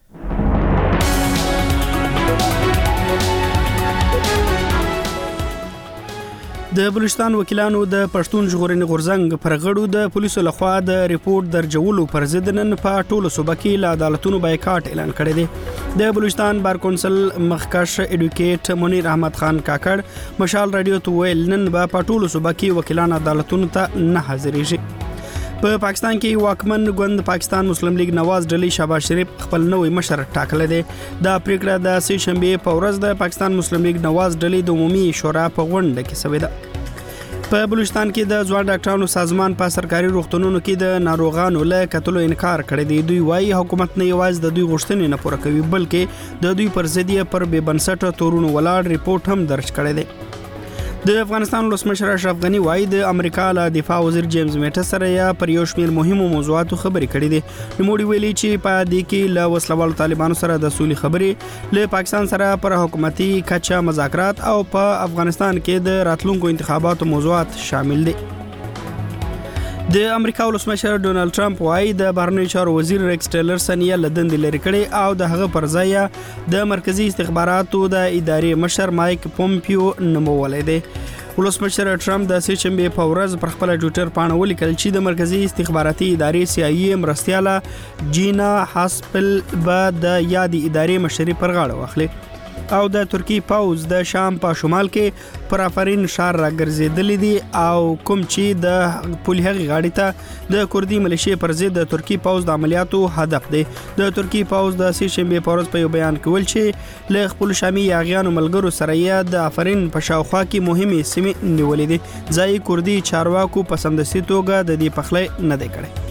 د بلوچستان وکیلانو د پښتون ژغورنې غورځنګ پر غړو د پولیسو لخوا د ریپورت درجولو پر ضد نن په ټولو صوبه کې له عدالتونو بایکاټ اعلان کړی دی. د بلوچستان بار کونسل مخکش ایډوکیټ منیر احمد خان کاکړ مشال رادیو ته ویل نن په ټولو صوبه کې وکیلان عدالتونو ته نه حاضرېږي. په پاکستان کې واکمن ګوند پاکستان مسلم لیگ نواز ډلې شهباز شریف خپل نوې مشر ټاکلی دی. دا پریکړه د سې شنبه په ورځ د پاکستان مسلم لیگ نواز ډلې د عمومي شورا په غونډه کې شوې ده. په بلوچستان کې د ځوان ډاکټرانو سازمان په سرکاري روغتونونو کې د ناروغانو له کتلو انکار کړی دی. دوی وايي حکومت نه یوازې د دوی غوښتنې نه پوره کوي بلکې د دوی پر ضد یې پر بې بنسټه تورونو ولاړ ریپورت هم درج کړی دی. د افغانستان ولسمشر اشرف غنی وايي د امریکا له دفاع وزیر جیمز میټس سره یا پر یو شمېر مهمو موضوعاتو خبرې کړې دي. نوموړي ویلي چې په دې کې له وسلوالو طالبانو سره د سولې خبرې له پاکستان سره پر حکومتي کچه مذاکرات او په افغانستان کې د راتلونکو انتخاباتو موضوعات شامل دي. د امریکا ولسمشر ډونالد ټرمپ وايي د بهرنیو چارو وزیر ریکس ټیلرسن یې له دندې لرې کړې او د هغه پر ځای د مرکزی استخباراتو د ادارې مشر مایک پومپیو نومولی دی. ولسمشر ټرمپ د سې شنبه په ورځ پر خپل ټوئیټر باندې ولیکل چې د مرکزی استخباراتي ادارې CIA مرستياله جینا هاسپل به د یادې ادارې مشري پر غاړه واخلي او د ترکی پوز د شام په شمال کې پر افرین شهر را ګرځېدلې دي او کوم چې د پولیسو غاړې ته د کردي ملیشې پر ضد د ترکی پوز د عملیاتو هدف دی. د ترکی پوز د سې شنبه په ورځ په یو بیان کې ویل چې له خپل شامي یاغیانو ملګرو سره یې د افرین په شاوخوا کې مهمه سیمې نیولې دي. ځای کردي چارواکو په سمدستي توګه د دې پخلی نه دی کړی.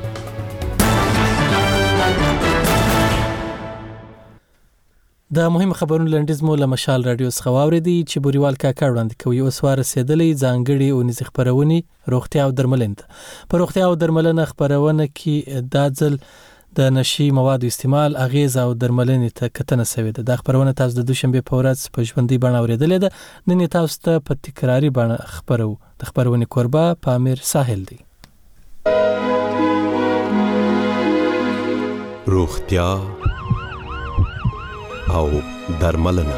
د مهم خبرونو لنډیز مو له مشال رادیو څخه واوریدي چې بوريوال کاکړ وړاندې کوي. اوس ورسېدلې ځانګړي اونیزې خبرونه روغتیا او درملنه. په روغتیا او درملنه خبرونه کې د ځل د نشي موادو استعمال اغیز او درملنې ته کتنه شوې ده. د خبرونه تاسو د دوشنبه په ورځ په ژوندۍ بڼه اوریدلې ده. نن تاسو ته په تکراری بڼه خبرو. د خبرونه کوربه پامیر ساحل دی. روغتیا او درملنه.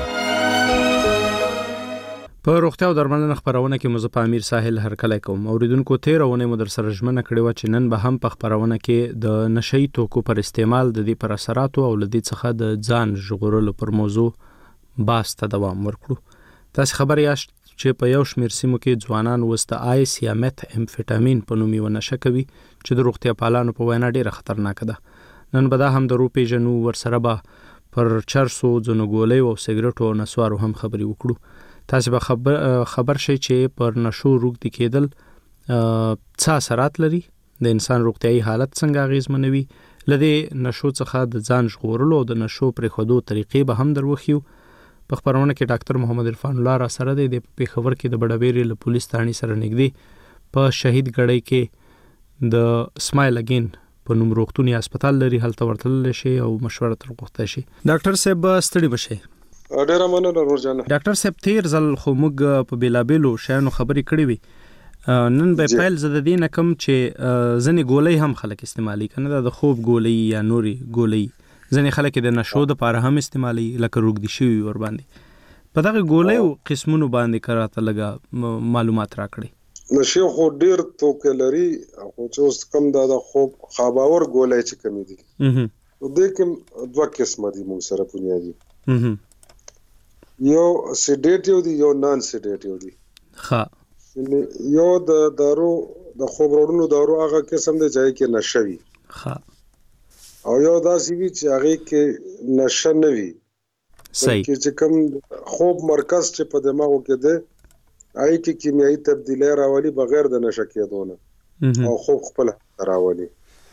په روغتیا او درملنه خبرونه کې مزه پامیر ساحل هرکلی کوم. اوریدونکو تیرونه مو در سره ژمنه کړې و چې نن به هم په خبرونه کې د نشئی توکو پر استعمال د دې پر اثراتو او لدې څخه د ځان ژغورلو پر موضوع بحث ته دوام ورکړو. تاسو خبر یاست چې په یو شمېر سیمو کې ځوانان وسته آیس یا میت امفیټامین په نوم یو نشه کوي چې د روغتیا پالانو په وینا ډیره خطرناک ده. نن به دا هم د روپې جنو ورسره به پر چرسو ځنګولۍ او سیګریټو او نسوارو هم خبرې وکړو. تاسو به خبر شئ چې پر نشو روغتي کېدل څه اثرات لري، د انسان روغتيایي حالت څنګه اغیزمنوي. لدې نشو څخه د ځان ژغورلو او د نشو پرې خودو طریقې به هم دروخیو. په خبرونه کې ډاکټر محمد عرفان الله را سره دی. د پیښور کې د بډابېری له پولیس تانی سره نږدې په شهید ګړۍ کې د سمایل اگین په نوم روغتون یا هسپتال لري، هلته ورتلل شي او مشوره تر غوښته شي. ډاکټر صاحب ستړي بشي. ډیره مننه ورجانه. ډاکټر صاحب تیر ځل خو موږ په بیلابېلو شیانو خبرې کړې وي. نن به پیل زده دینه کم چې ځنې ګولۍ هم خلک استعمالي کنه، د خوب ګولۍ یا نوري ګولۍ ځنې خلک د نشو د پاره هم استعمالي لکه روغدي شوی ور باندې. په دغه ګولۍ قسمونو باندې کراته لګا معلومات راکړي. نشي خو ډیر توکل لري خو چې اوس کم د خوب خواباور ګولۍ چې کمی دي. د کوم دوه قسمه دي موږ سره بنیادی. یو سیډیټیو دي یو نان سیډیټیو دي. ها یو د دارو د خوب وړلو دارو هغه قسم دی چې کې نشه وي او یو داسې وي چې هغه کې نشه نه وي صحیح چې کوم خوب مرکز چې په دماغو کې دی هغه کې کیمیاوي تبدیلی راولي بغیر د نشه کېدو نه او خوب خپل راولي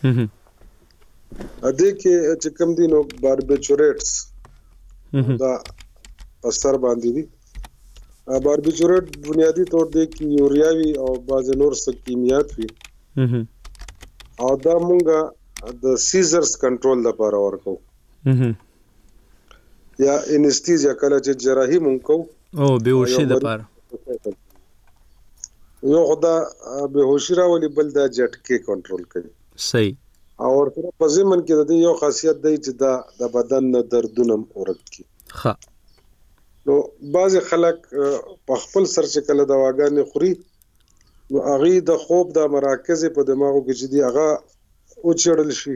ادي کې چې کوم دي نو باربیچوریټس دا اثر باندې دي باربیچوریټ بنیادی طور دی کې یوریاوي او بعض نور څه کیمیات وي او دا مونږه د سیزرز کنټرول لپاره ورکو یا انستیزیا کله چې جراحي مونږ کو او بهوشي لپاره یو خدا بهوشي راولي بل دا جټکي کنټرول کوي صحیح او ورته په ضمن کې د یو خاصیت دی چې دا د بدن دردونه ورک کی ها نو بعض خلک په خپل سر چې کله دواګانې خوري نو هغه د خوب د مراکز په دماغو کې چې دی هغه او چړل شي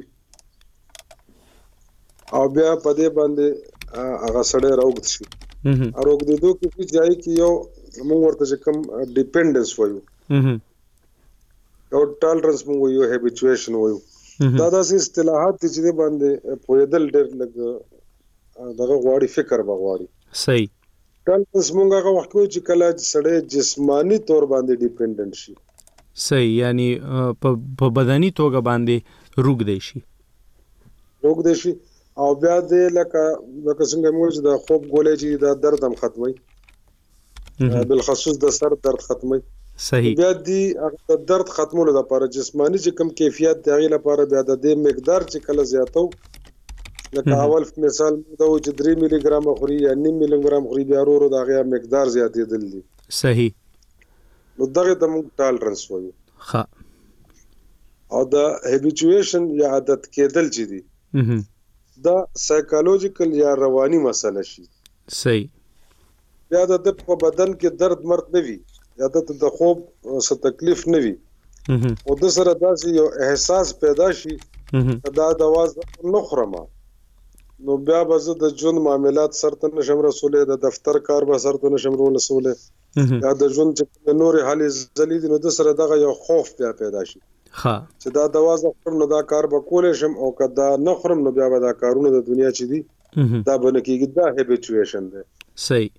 او بیا په دې باندې هغه سړی راوګد شي اروګ د دوه کې ځای کې یو موږ ورته کوم ډیپندنس وایو او ټالرنس موږ یو هابیچویشن وایو دا داسې اصطلاحات دي چې باندې پوهېدل ډېر لږ دغه غواړي فکر بغواړي صحیح ټالرنس موږ هغه وخت کوو چې کله سړی جسمانی طور باندې ډیپندنت شي صحیح یعنی په بدني توګه باندې روګ دی شي او بیا دې لکه څنګه موږ چې د خوب ګولې چې د درد هم ختمي بالخصوص د سر درد ختمي صحیح بیا دې د درد ختمولو لپاره جسمانی چې کم کیفیت دی هغه لپاره بیا د دې مقدار چې کله زیاتو لکه اول مثال دا و چې 3 ملي ګرام خوري یا 9 ملي ګرام خوري بیا ورو دا غیا مقدار زیاتېدل دي صحیح نو دغه د موږ ټالرنس وایو ها او دا هابیچویشن یا عادت کېدل چې دي دا سایکولوژیکل یا رواني مسله شي صحیح بیا د په بدن کې درد مرد نه وي یا د خوب څه تکلیف نه وي او د سره داسې یو احساس پیدا شي دا د आवाज نه خرمه نو بیا به زه د ژوند معاملات سرته نشم رسولې د دفتر کار به سرته نشم رسولې یا د ژوند چې نورې حالې ځلې دي نو د سره دغه یو خوف بیا پیدا شي چې دا د आवाज خرم نو دا کار به کولې شم او که دا نه خرم نو بیا به دا کارونه د دنیا چې دي دا به نه کېږي دا هابیچویشن دی صحیح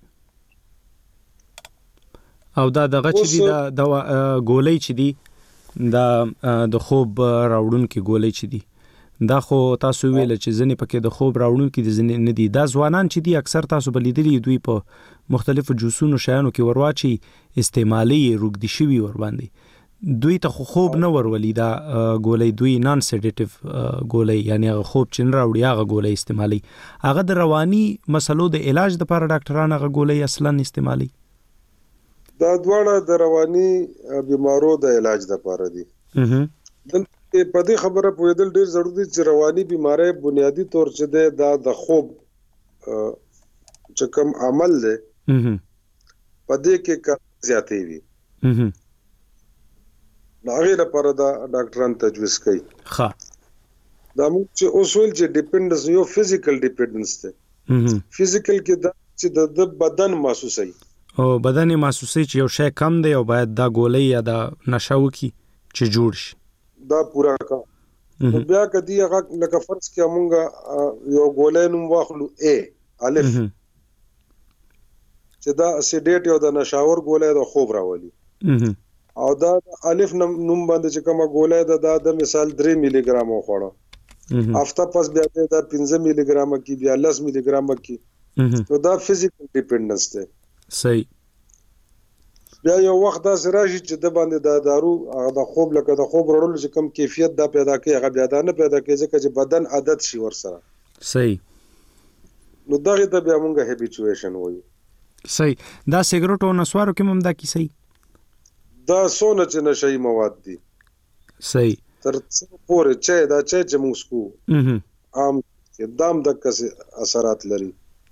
او دا دغه چې دی دا ګولۍ چې دی دا د خوب راوړونکي ګولۍ چې دی دا خو تاسو ویل چې ځنې پکې د خوب راوړونکي د ځنې نه دي دا ځوانان چې دي اکثر تاسو بلیدلی دوی په مختلفو جوسونو شیانو کې ورواچي استعمالي روګدي شوی ور باندې دوی ته خوب نه ورولي دا ګولۍ دوی نان سیډیټیو ګولۍ یعنی هغه خوب چې نه راوړي هغه ګولۍ استعمالي هغه د رواني مسلو د علاج لپاره ډاکټران هغه ګولۍ اصلا استعمالي دا دواړه د رواني بیمارو د علاج لپاره دي دلته په دې خبره پوهېدل ډېر ضروري دي چې رواني بیماری بنیادی طور چې دا د خوب چې کوم عمل دی په دې کې کار زیاتې وي هغه لپاره دا ډاکټران تجویز کوي ها دا موږ چې اوس ویل چې ډیپندنس یو فزیکل ډیپندنس دی فزیکل کې دا چې د بدن محسوسي او بدن محسوسي چې یو شی کم دی او باید دا ګولۍ یا دا نشه وکي چې جوړ شي دا پورا کا بیا کدی هغه لکه فرض کې مونږه یو ګولۍ نوم واخلو ا الف چې دا اسیډیټ یو د نشاور ګولۍ د خوب راولي او دا الف نوم باندې چې کومه ګولۍ د مثال 3 ملي ګرام خوړه هفته پس بیا دا 15 ملي ګرام کې بیا 10 ملي ګرام کې نو دا فزیکل ډیپندنس دی صحیح بیا یو وخت دا راشي چې د باندې د دارو د خوب لکه د خوب وړلو چې کم کیفیت دا پیدا کوي هغه بیا دا نه پیدا کوي ځکه چې بدن عادت شي ورسره صحیح نو دغه ته بیا مونږه هابیچویشن وایو صحیح دا سیګریټ او نسوارو کې هم دا کی صحیح دا سونه چې نشئی مواد دي صحیح تر څو پورې چې دا چې موږ سکو عام دام د کس اثرات لري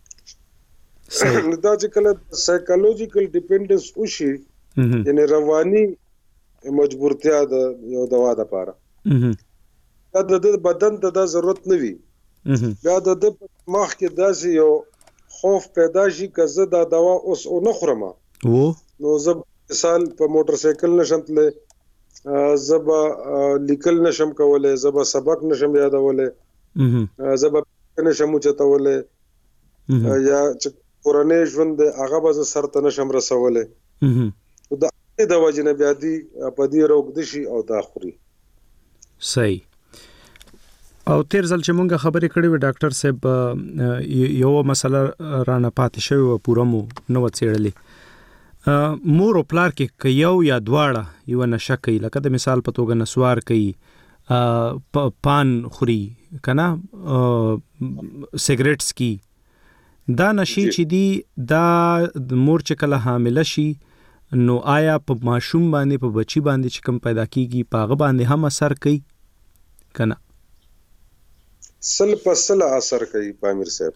دا چې کله سایکولوژیکل ډیپندنس وشي یعنی رواني مجبورتیا د یو دوا د لپاره دا د بدن ته د ضرورت نه وي بیا د مخ کې داسې یو خوف پیدا شي که زه دا دوا اوس نه خورم نو زه مثال په موټر سایکل نشم تله زبا لیکل نشم کوله زبا سبق نشم یادوله زبا نشم چتوله یا قرآني ژوند هغه به سر ته نشم رسوله د وجنه بیا دي په دې روغ دي شي او دا خوري صحیح او تیر ځل چې مونږه خبرې کړې و ډاکټر صاحب یو مسله رانه پاتې شوی و پوره مو نو څېړلې مور او پلار کې یو یا دواړه یو نشه کوي لکه د مثال په توګه نسوار کوي پان خوري کنه سیګریټس کی دا نشي چې دی دا مور چې کله حامله شي نو آیا په ماشوم باندې په بچی باندې چې کوم پیدا کیږي پاغه باندې هم اثر کوي کنه سل په سل اثر کوي پامیر صاحب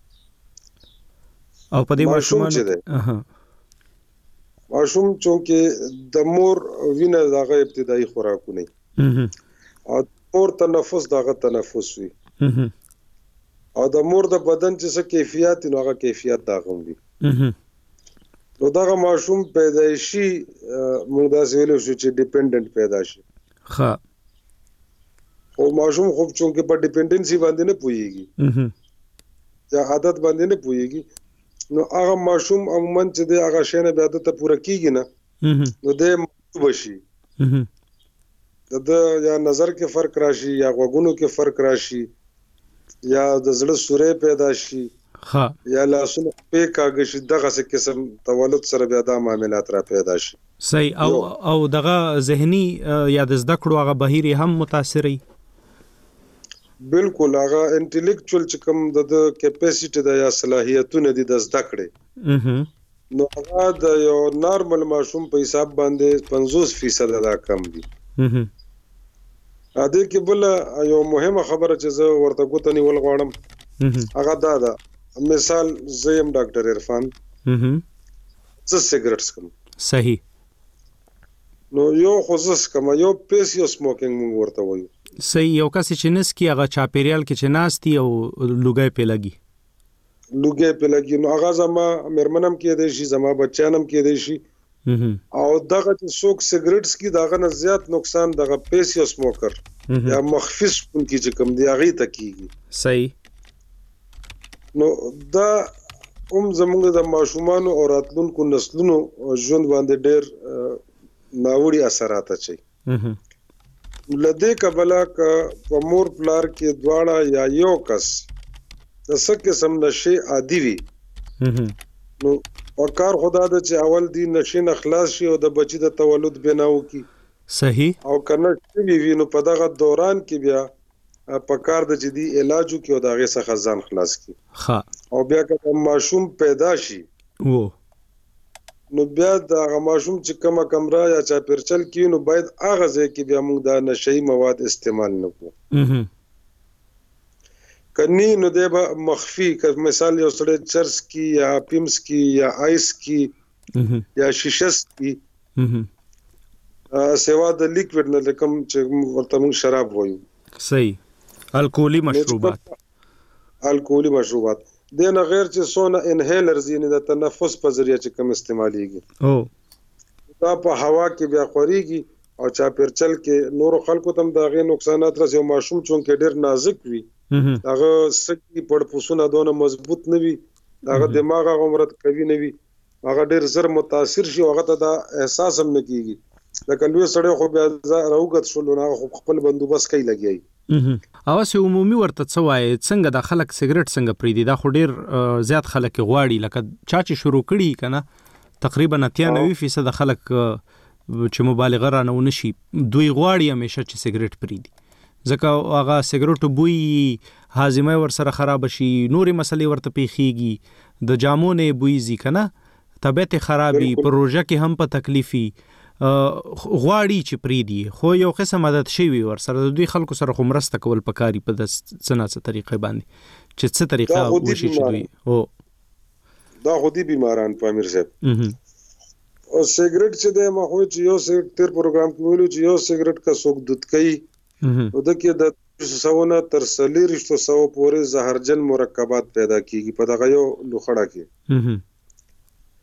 او په دې ماشوم چونکه د مور وینه دغه ابتدایي خوراکونه او مور تنفس دغه تنفس وي او د مور د بدن چې څه کیفیت نو هغه کیفیت دغه وي نو دغه ماشوم پیدایشي موږ دا ویلو چې ډیپندنت پیدا شي ها او ماشوم خو چونکه په ډیپندنسي باندې نه پويږي یا عادت باندې نه پويږي نو هغه ماشوم عموما چې د هغه شنه به عادت پوره کیږي نه نو د مطلوب شي د یا نظر کې فرق راشي یا غوګونو کې فرق راشي یا د زړه سورې پیدا شي ها یا لاسونه په کاغذ دغه څه قسم تولد سره بیا د معاملات را پیدا شي صحیح او دغه ذهني یا د زده کړو هغه بهیر هم متاثري بالکل هغه انټلیکچوال چې کوم د کیپاسټی د یا صلاحیتونه دي د زده کړې نو هغه د یو نارمل ماشوم په حساب باندې 50% دا کم دي ا دې کې بل یو مهمه خبره چې زه ورته غوتنی ول غواړم هغه دا مثال زیم ډاکټر عرفان څه سیګریټس کوم صحیح نو یو خصوص کوم یو پیس یو سموکینګ ورته وایو صحیح یو کس چې نس کی هغه چاپیریال کې چې ناشتي او لوګي په لګي نو هغه زما مرمنم کې دی شي زما بچانم کې دی شي او دغه چې څوک سیګریټس کی دغه نه زیات نقصان دغه پیس یو سموکر یا مخفض کوم کې چې کوم دی هغه تکیږي صحیح نو دا زموږ د ماشومان او راتلونکو نسلونو ژوند باندې ډېر ناوړي اثرات اچي لدې کبلا ک په مور پلار کې دواړه یا یو کس د څه قسم نشي عادي وي نو وکړ خدا د چې اول دی نشي نخلاص شي او د بچی د تولد بناو کی صحیح او کنه چې وی نو په دغه دوران کې بیا په کار د جدي علاجو کې او دغه څخه ځان خلاص کی ها او بیا که ماشوم پیدا شي وو نو بیا د ماشوم چې کومه کمره یا چا پرچل کی نو باید هغه ځای کې بیا موږ د نشئی مواد استعمال نکړو کني نو د مخفي ک مثال یو سړی چرس کی یا پیمس کی یا آیس کی یا شیشس کی سیوا د لیکوډ نه کوم چې ورته موږ شراب وایو صحیح الکوهولي مشروبات دنه غیر چې سونه انهیلرز یعنی د تنفس په ذریعہ چې کوم استعماليږي او دا په هوا کې بیا خوريږي او چا پرچل کې نور خلکو تم دا غي نقصانات راځي او ماشوم چون کې ډېر نازک وي هغه سکی پړپوسونه دونه مضبوط نه وي هغه دماغ هغه مراد کوي نه وي هغه ډېر زر متاثر شي هغه ته دا احساس هم نه کیږي لکه لوی سړی خو بیا راوګت شول نو هغه خپل بندوبست کوي لګي اوسه عمومي ورته څه وایي څنګه د خلک سیګریټ څنګه پریدي دا خو ډیر زیات خلک غواړي لکه چا چې شروع کړي کنه تقریبا 99% خلک چې مبالغه رانه ونشي دوی غواړي همیشه چې سیګریټ پریدي ځکه هغه سیګریټو بوی هاضمه ور سره خراب شي نورې مسلې ورته پیخيږي د جامونه بوی زی کنه طبيعت خرابي پروژه کې هم په تکلیفي غواړي چې پریدي خو یو قسم عادت شي ور سره د دوی خلکو سره خو مرسته کول پکاري په د څه طریقې باندې چې څه طریقه وشي چې دوی او دا خودي بیماران پامیر صاحب او سیګریټ چې د مخوي چې یو سیګریټ تر پروګرام کې ویلو چې یو سیګریټ کا څوک دود کوي او د کې د سونه تر 300 پورې زهرجن مرکبات پیدا کیږي په دغه یو لوخړه کې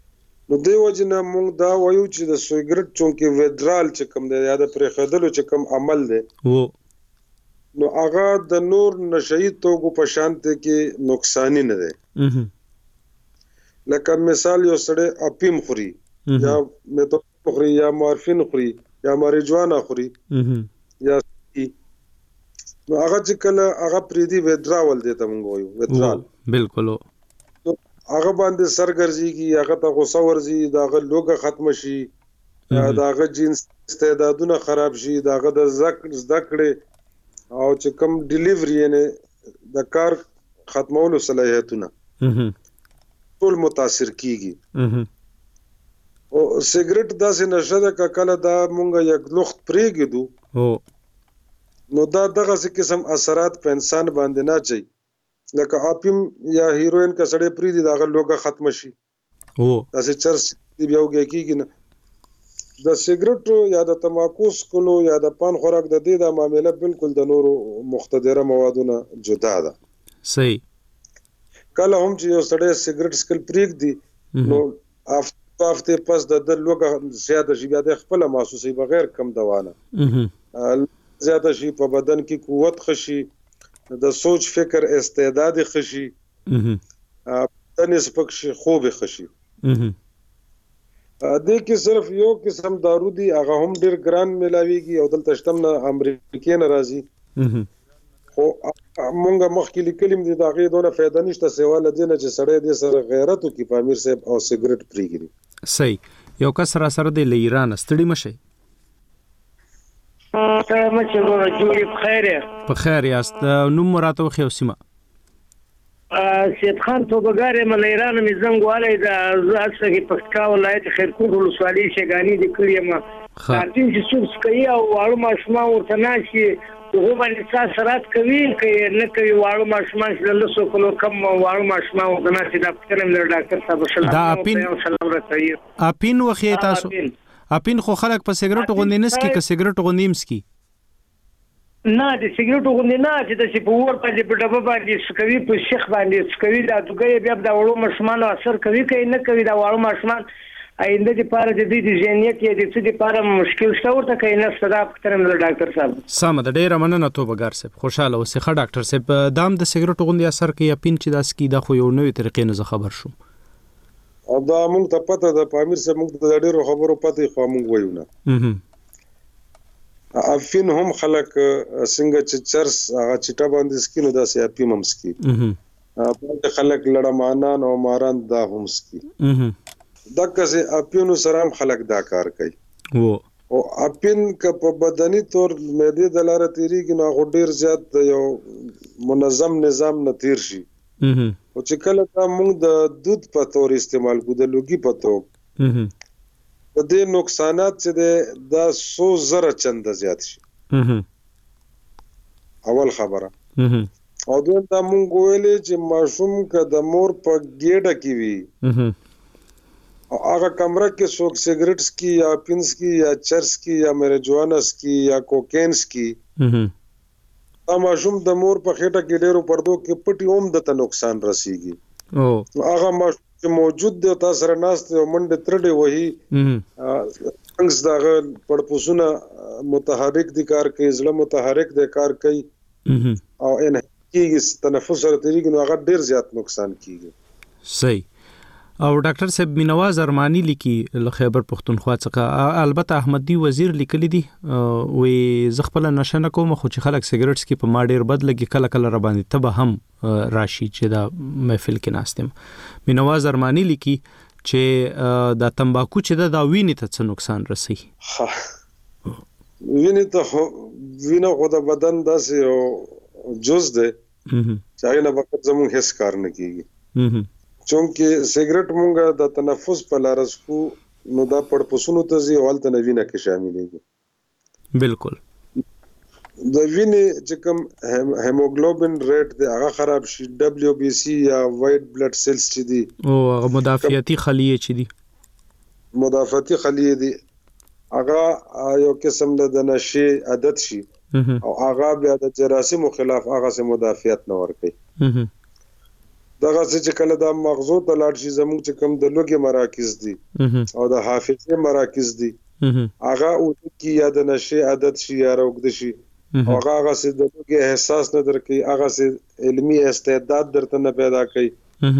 نو دی وجنه موږ دا وایو چې د سیګریټ چونکې ویډرال چې کوم دی یا د پرېښودلو چې کوم عمل دی نو هغه د نور نشئی توکو په شان کې نقصانی نه دی. لکه مثال یو سړی اپیم خوري یا میتھوډ خوري یا مورفین خوري یا ماریجوانا خوري یا نو هغه چې کله هغه پریدي ویډراول دی ته موږ وایو ویډرال. بالکل هغه باندې سر ګرځيږي هغه ته غوسه ورځي داغه لوګه ختم شي داغه جنس استعدادونه خراب شي داغه د زکړې او چې کوم ډیلیوري نه د کار ختمولو صلاحیتونه ټول متاثر کیږي. او سیګریټ داسې نشه ده کله دا مونږه یک لخت پرېږدو نو دا دغه قسم اثرات په انسان باندې نه چي لکه اپیم یا هیروین کا سړی پریدي داغه لوګه ختم شي داسې چرس دی بیا وګیږي نه. د سیګریټ یا د تماکو سکلو یا د پان خوراک د دې د معاملې بالکل د نورو مختدره موادونو جدا ده. صحیح. کله هم چې یو سړی سیګریټ سکل پریږدي نو هفته پس د لوګه زیاته شي بیا د خپل محسوسي بغیر کم دوانه زیاته شي په بدن کې قوت خشي د سوچ فکر استعداد خشي د نسبک شي خوب خشي. د کې صرف یو قسم دارو دی هغه هم ډیر ګران ملاويږي او دلته شتمنه امریکای نه راځي خو مونږه مخکې لیکلم دي دا غي دونه فائدہ نشته سیواله دي نه چې سړی دې سره غیرت او کې پامیر صاحب او سیګریټ پریګري. صحیح. یو کس را سره د ایران ستړي مشه په خیر یاست. نوم مراته خو سیمه سید خان توبګار من ایران می زنګ والي دا زاڅه کې پښتکا ولایت خیرکوټ ولسوالۍ شګانی د کلیمه خاطین چې څوک کوي او واړو ماشومان ورته ناشي هغه باندې سرات کوي کې نه کوي واړو ماشومان چې له سو کولو کم واړو ماشومان ورته ناشي دا پکې نه ډاکټر صاحب سلام راځي اپین وخی تاسو اپین خو خلک په سیګریټ غوندې نسکی که سیګریټ غوندې مسکی نه د سیګریټ غوندې نه چې د سپور په دې په ډبه باندې سکوي په شیخ باندې سکوي دا دغه بیا د وړو ماشومان اثر کوي کې نه کوي دا وړو ماشومان آینده د پاره د دې ژنیت یا د څه د پاره مشکل شته ورته کوي نه صدا پکترم د ډاکټر صاحب سم د ډیره مننه توبګار صاحب خوشاله اوسې ښه ډاکټر صاحب دام د سیګریټ غوندې اثر کوي اپین چې دا سکی دا خو یو نوې طریقې نه خبر شوم او دا موږ ته پته ده پامیر سره موږ ته ډیرو خبرو پته خو موږ وایو نه افین هم خلک څنګه چې چرس هغه چټه باندې سکینو دا سي اپیم هم سکی په خلک لړمانان او ماران دا هم سکی دغه سي اپینو سره هم خلک دا کار کوي او اپین ک په بدني تور معده د لاره تیریږي نو غو ډیر زیات یو منظم نظام نه تیر شي او چې کله دا موږ د دود په تور استعمال کو د لوګي په تو د دې نقصانات چې د 100 زره چنده زیات شي اول خبره او دا موږ ویلې چې ماشوم ک د مور په ګډه کې وي او هغه کمره کې څوک سیګریټس کی یا پینس کی یا چرس کی یا میرجوانس کی یا کوکینس کی دا ماشوم د مور په خېټه کې ډېرو پردو کې پټي اوم د ته نقصان رسیږي او هغه ماشوم چې موجود دی تاسو سره ناست او منډه ترډه وਹੀ څنګه دغه پړپوسونه متحرک دي کار کوي زړه متحرک دي کار کوي او ان کېږي تنفس سره تیریږي نو هغه ډېر زیات نقصان کیږي. صحیح. او ډاکټر صاحب مینواز ارمانی لیکي له خیبر پښتونخوا څخه البته احمدی وزیر لیکلی دي وې زغپل نشنه کوم خو چې خلک سیګریټس کې په ما ډیر بد لګي کله کله را باندې تبه هم راشي چې دا محفل کې ناستم. مینواز ارمانی لیکي چې دا تمباکو چې دا وینې ته څه نقصان رسي وینې ته وینه خو د بدن داسې جز ده چې هغه نه وخت زموږ هیڅ کار نه کیږي چونکه سیګریټ مونږه د تنفس په لار اسکو نو دا پړپوسونو ته زی اول ته نوینه کې شاملېږي. بالکل. د وینې چې کوم هیموګلوبین ریټ دی هغه خراب شي WBC یا وایټ بلډ سیلز چې دي او هغه مدافعتي خلیه چې دي مدافعتي خلیه دي هغه یو قسم د نشي عادت شي او هغه بیا د جراثیمو خلاف هغه سه مدافعت نه ورکوي. دغه چې کله د مغزو ته لاړ شي زموږ چې کوم د لوګي مراکز دي او د حافظه مراکز دي هغه او کی یا د نشه عادت شي یا روغد شي هغه چې د لوګي احساس نه درکې هغه چې علمي استعداد درته نه پیدا کوي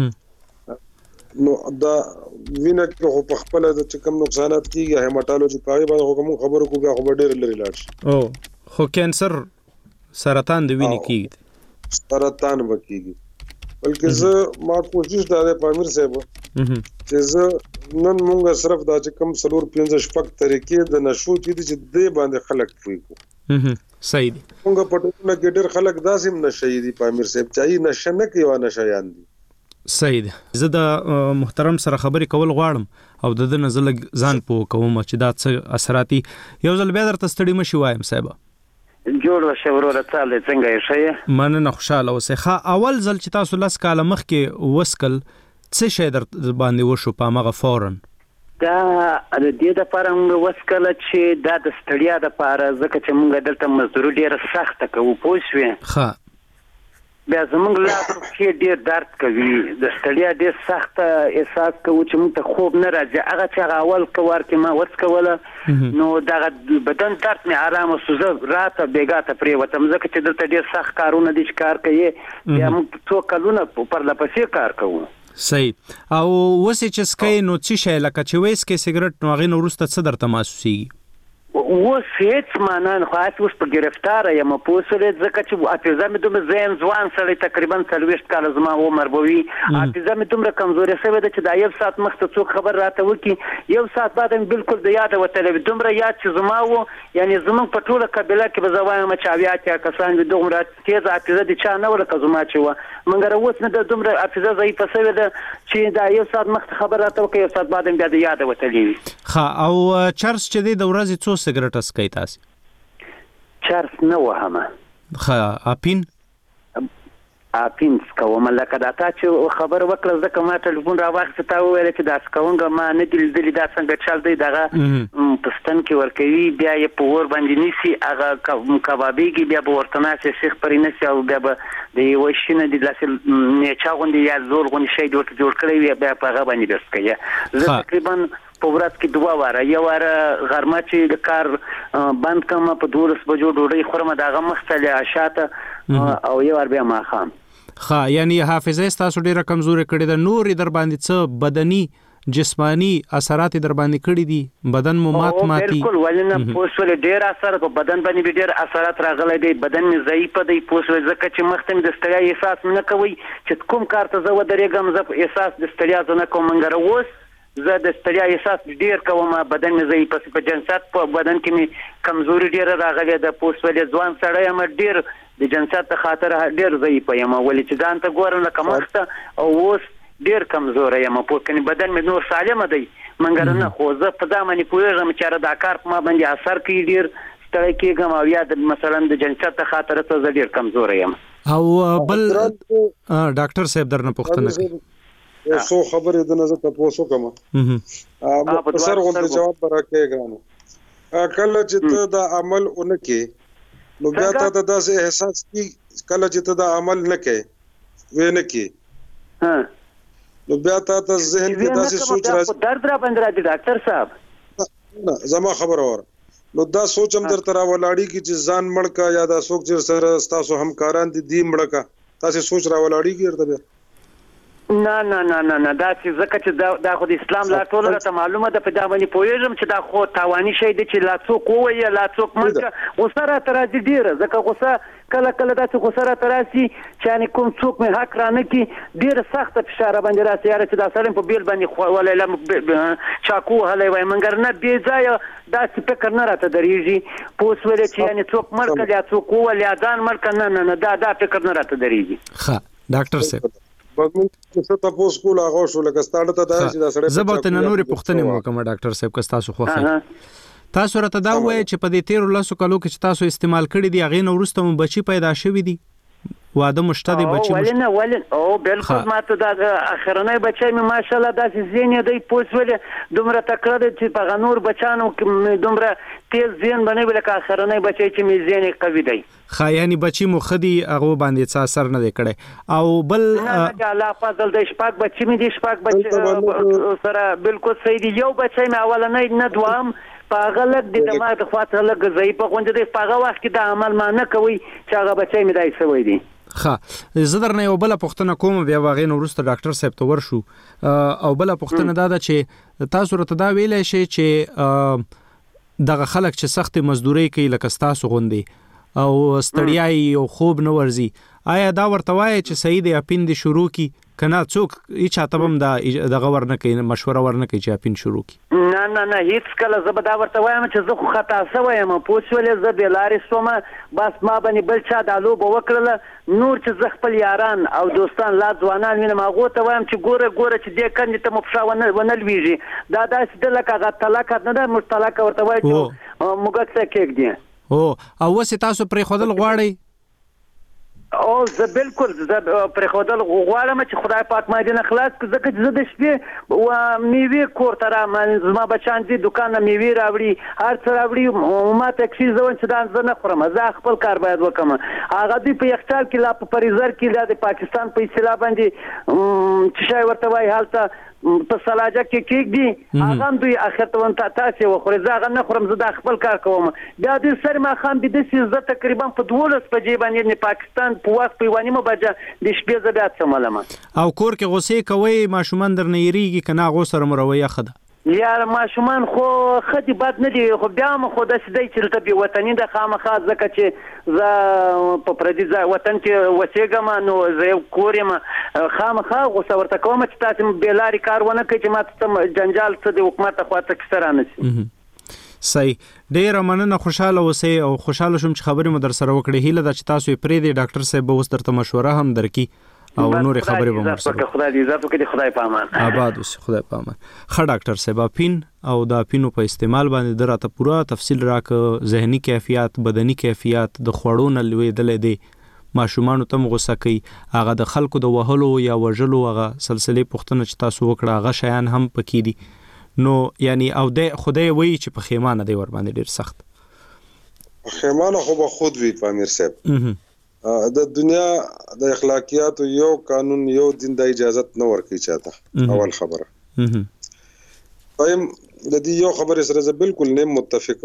نو دا وینه کې په خپل د کوم نقصانات کیږي هیماتولوژي پای باندې کوم خبرو کو بیا خبر ډیر لري لاړ شي او خو کینسر سرطان د وینې کیږي سرطان وکیږي بلکې زه ما کوشش دا پامیر صاحب چې زه نن مونږ صرف دا چې کوم سلور 15 شپږ طریقې د نشو کې چې دې باندې خلک کوي صحیح دي مونږ په ټولنه کې ډېر خلک داسې نشي دي پامیر صاحب چې نشه نه کوي او نشيان دي صحیح دي زه د محترم سره خبرې کول غواړم او د دې نظر ځان پوه کوم چې دا څه اثراتي یو ځل بیا درته ستړي مشي وایم صاحب جوړ وشوره تعالی څنګه یې شي مننه خوشاله اوسه اول ځل چې تاسو لاس کاله مخکې وسکل څه شي در باندې وشو په مغه فورن دا د دې د پرم وسکل چې دا د ستړیا د پاره ځکه چې موږ دلته مزدوري ډیره سخته کوو پوښوي ښه بیا زمونږ لاس کې ډیر درد کوي د ستړیا ډیر سخت احساس کوو چې موږ ته خوب نه راځي هغه چې اول کوار کې ما وڅکوله نو دا بدن درد مې آرام وسوزه راته بیګاته پرې وتم ځکه چې دلته ډیر سخت کارونه دي چې کار کوي بیا موږ څو کلونه پر لپسې کار کوو صحیح او وسې چې سکای نو څه شي لکه چې وېسکې سیګریټ نو هغه نو ورسته څه درته محسوسيږي اوس هیڅ معنا نه خو اوس په گرفتار یم په وسره ځکه چې حافظه مې دومره زین ځوان سره تقریبا 40 کال زما عمر بوي حافظه مې دومره کمزوري شوی ده چې دا یو ساعت مخته څوک خبر راته وکي یو ساعت بعد بالکل د یاد وته دومره یاد چې زما وو یعنی زمون په ټوله قبيله کې به زوایم چې بیا کسان د دومره تیز حافظه دي چا نه ورکه زما چې و منګره اوس نه د دومره حافظه ضعیفه شوی ده چې دا یو ساعت مخته خبر راته وکي یو ساعت بعد بیا د یاد وته لوي ها او چرس چې د ورځې څو سیګریټ اسکای تاسو چرس نه وهمه ها اپین کوم لکه دا تا چې خبر وکړه ځکه ما ټلیفون راوخت تا وویل چې دا څنګه ما نه دي لیدلي دا څنګه چل دی دغه پستن کې ورکوي بیا یې په ور باندې نیسي هغه کبابيږي بیا به ورته ناسي شیخ پرې نسی او بیا به د یو شینه د لاسل نه چا غوندي یا زول غوندي شی جوړ کړی بیا په هغه باندې بس کوي زه تقریبا په ورځ کې 2 واره یو واره غرمه چې د کار بند کوم په 12 بجو ډوډۍ خورم دغه مختلفه اشاته او یو ور بیا ما خام ها یعنی حافظه تاسو ډیره کمزوري کړې ده نور در باندې څه بدني جسمانی اثرات در باندې کړې دي بدن مو ماتي بالکل ولنه پوسول ډیر اثر په بدن باندې ډیر اثرات راغلي دي بدن می ضعیف دی پوسول ځکه چې مختم د ستړیا احساس نه کوي چې کوم کار ته زو درېګم ز احساس د ستړیا نه کوم منګره وس زه د ستړیا احساس ډیر کوم بدن می ضعیف په جنسات په بدن کې می کمزوري ډیر راغلي ده پوسول ځوان سړی م ډیر د جنسات خاطر ډیر ضعیف یم ولې چې ځان ته ګورم لکه مخته او اوس ډیر کمزور یم په کني بدن مې نور سالم دی منګر نه خو زه په ځمانه پوهیږم چې دا کار په ما باندې اثر کوي ډیر ستړی کېږم او یا مثلا د جنسات خاطر ته زه ډیر کمزور یم او بل ډاکټر صاحب درنه پوښتنه کوي سو خبرې د نظر ته پوسو کوم په سر غونډه جواب راکې غواړم کله چې ته دا عمل اونکه نو بیا ته داسې احساس کی کله چې ته دا عمل نه کې وې نه کې نو بیا ته ذهن کې داسې سوچ راځي درد را باندې راځي ډاکټر صاحب نه زما خبر اور نو دا سوچ هم درته را ولاړی کی چې ځان مړ کا یا دا سوچ چې سره تاسو همکاران دي مړ کا تاسو سوچ را ولاړی کی ورته نه دا چې ځکه چې دا خو د اسلام لا ټول راته معلومه ده په دا باندې پوهیږم چې دا خو تاواني شی دی چې لا څوک وایي لا څوک منځه غوسه راته راځي ډیره ځکه غوسه کله داسې غوسه راته راسي چې یعنې کوم څوک مې حق رانه کړي ډېره سخته فشار باندې راسي یاره چې دا سړی په بیل باندې ولی چاقو وهلی وای مګر نه بې ځایه داسې فکر نه راته درېږي پوه شولې چې یعنې څوک مړ کړه یا څوک وویل یا ځان مړ کړه نه دا فکر نه راته درېږي ښه ډاکټر صاحب څه تاسو کول هغه شو لکه ستاره ته دا چې دا سره زبرت نه نورې پوښتنې مو کوم ډاکټر صاحب که تاسو خوښه تاسو راته دا وایي چې په دې 13 کالو کې چې تاسو استعمال کړی دی هغه نو ورسته مو بچی پیدا شوی دی واده مشته دی بچی ولنه او بالکل ماته دا اخرنۍ بچی می ماشاءالله داسې زین دی پوسولې دومره تکړه دی چې په غنور بچانو دومره تیز زین باندې لکه اخرنۍ بچی چې می زین قوي دی یعنی بچی مو خدي هغه باندې څه اثر نه دی کړی او بل الله فضل د شپږ بچی می دي شپږ بچی سره بالکل صحیح دی یو بچی می اولنۍ نه دوام پاغه لګ د دماغ د خواته لګ ځای په غونډه د پاغه وخت کې د عمل ما نه کوي چې هغه بچی می دای سوی دی زه درنه یو بل پوښتنه کوم بیا واغې نو وروسته ډاکټر صاحب ته ورشو او بل پوښتنه دا ده چې تاسو راته دا ویلای شئ چې دغه خلک چې سخت مزدوري کوي لکه تاسو غوندي او ستړیای او خوب نه ورزي آیا دا ورته وایي چې صحیح دی اپین دی شروع کی کنه څوک هیڅ اتبم دا دغه ورنه کوي مشوره ورنه کوي چې اپین شروع کی نه هیڅ کله زه به دا ورته وایم چې زه خو خطا سوی یم پوښولې زه د لارې سومه بس ما باندې بل چا د لوبه وکړله نور چې زه خپل یاران او دوستان لا ځوانان وینم هغو ته وایم چې ګوره چې دې کندې ته مو پښه ونه لویږي دا داسې ده لکه هغه طلاق نه ده موږ طلاق ورته وایو چې موږ څه کېږدي او اوس تاسو پرېښودل غواړئ او زه بالکل زه پرېښودل غواړم چې خدای پاک ما دې نه خلاص کړي ځکه چې زه د شپې میوې کور ته رامه زما بچیان دي دوکان نه میوې راوړي هر څه راوړي ما تکفي زه وایم چې دا زه نه خورم زه خپل کار باید وکړم هغه دوی په یخچال کې لا په پریزر کې لا د پاکستان په اصطلاح باندې چې شی ورته وایي هلته په سلاجه کې کېږدي هغه هم دوی اخر ته ونه تاسې وخورئ زه هغه نه خورم زه دا خپل کار کوم بیا دوی سر ماښام داسې زه تقریبا په 12 بجې باندې پاکستان په وخت په 1:30 بجه د شپې زه بیا څملم او کور کې غوسې کوئ ماشومان درنه یېرېږي که نه هغو سره مو رویه ښه ده یار ماشومان خو خدي بد نه دي خو بیا هم خو داسې دی چې دلته بې وطني ده خامخا ځکه چې زه په پردي وطن کې اوسېږم نو زه یو کور یم خامخا غوسه ورته کوم چې تاسې بې لارې کار ونه کوئ چې ما ته جنجال څه د حکومت خوا ته کیسه رانشي صحیح ډیره مننه خوشاله اوسئ او خوشاله شوم چې خبرې مو در سره وکړې هیله ده چې تاسو یې پرېږدئ ډاکټر صاحب به اوس درته مشوره هم درکړي او نور خبرې به مو سره خدای دې عزت وکړي خدای په امان آباد اوسئ خدای په امان ښه ډاکټر صاحب اپین او د اپینو په استعمال باندې د راته پوره تفصیل راکړه ذهني کیفیت بدني کیفیت د خوړو نه لوېدلی دی ماشومانو ته هم غوسه کوي هغه د خلکو د وهلو یا وژلو هغه سلسلې پوښتنه چې تاسو وکړه هغه شیان هم پکې دي نو یعنی او د خدای وایي چې په خیمانه دی ور باندې ډېر سخت خیمانه خو به خود وي په امیر صاحب د دنیا د اخلاقیات یو قانون یو دین د اجازت نه ورکړي چاته اول خبره ایم د دې یو خبره سره زه بالکل نه متفق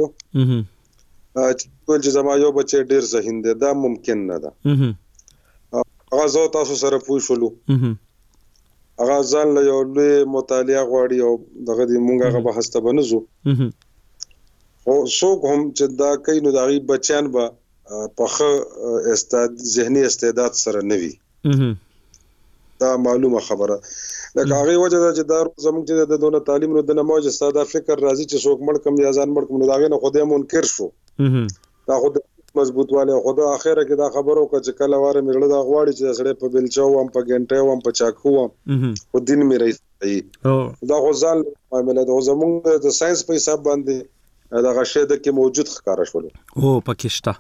چې زما یو بچی ډیر ذهین دی دا ممکن نه ده هغه زه تاسو سره پوښولو هغه ځان له یو لوی مطالعه غواړي او دغه دې مونږ هغه بحث ته بنځو خو څوک هم چې دا کوي نو د هغې بچیان به په ذهني استعداد سره نه وي دا معلومه خبره لکه هغې وجه ده چې دا زموږ چې د دونه تعلیم نو د نه موجه ستا دا فکر راځي چې څوک مړ کم یا ځان مړ کم نو د هغې نه خدای منکر شو دا خو د مضبوط والی خو د اخره کې دا خبره وکړه چې کله واره مې زړه دا غواړي چې د سړی په بېلچه وم په ګنټۍ وم په چاقو وم خو دین مې رایي دا خو ځان معامله ده خو زموږ د ساینس په حساب باندې دغه شی ده کې موجود ښکاره شولو پکې شته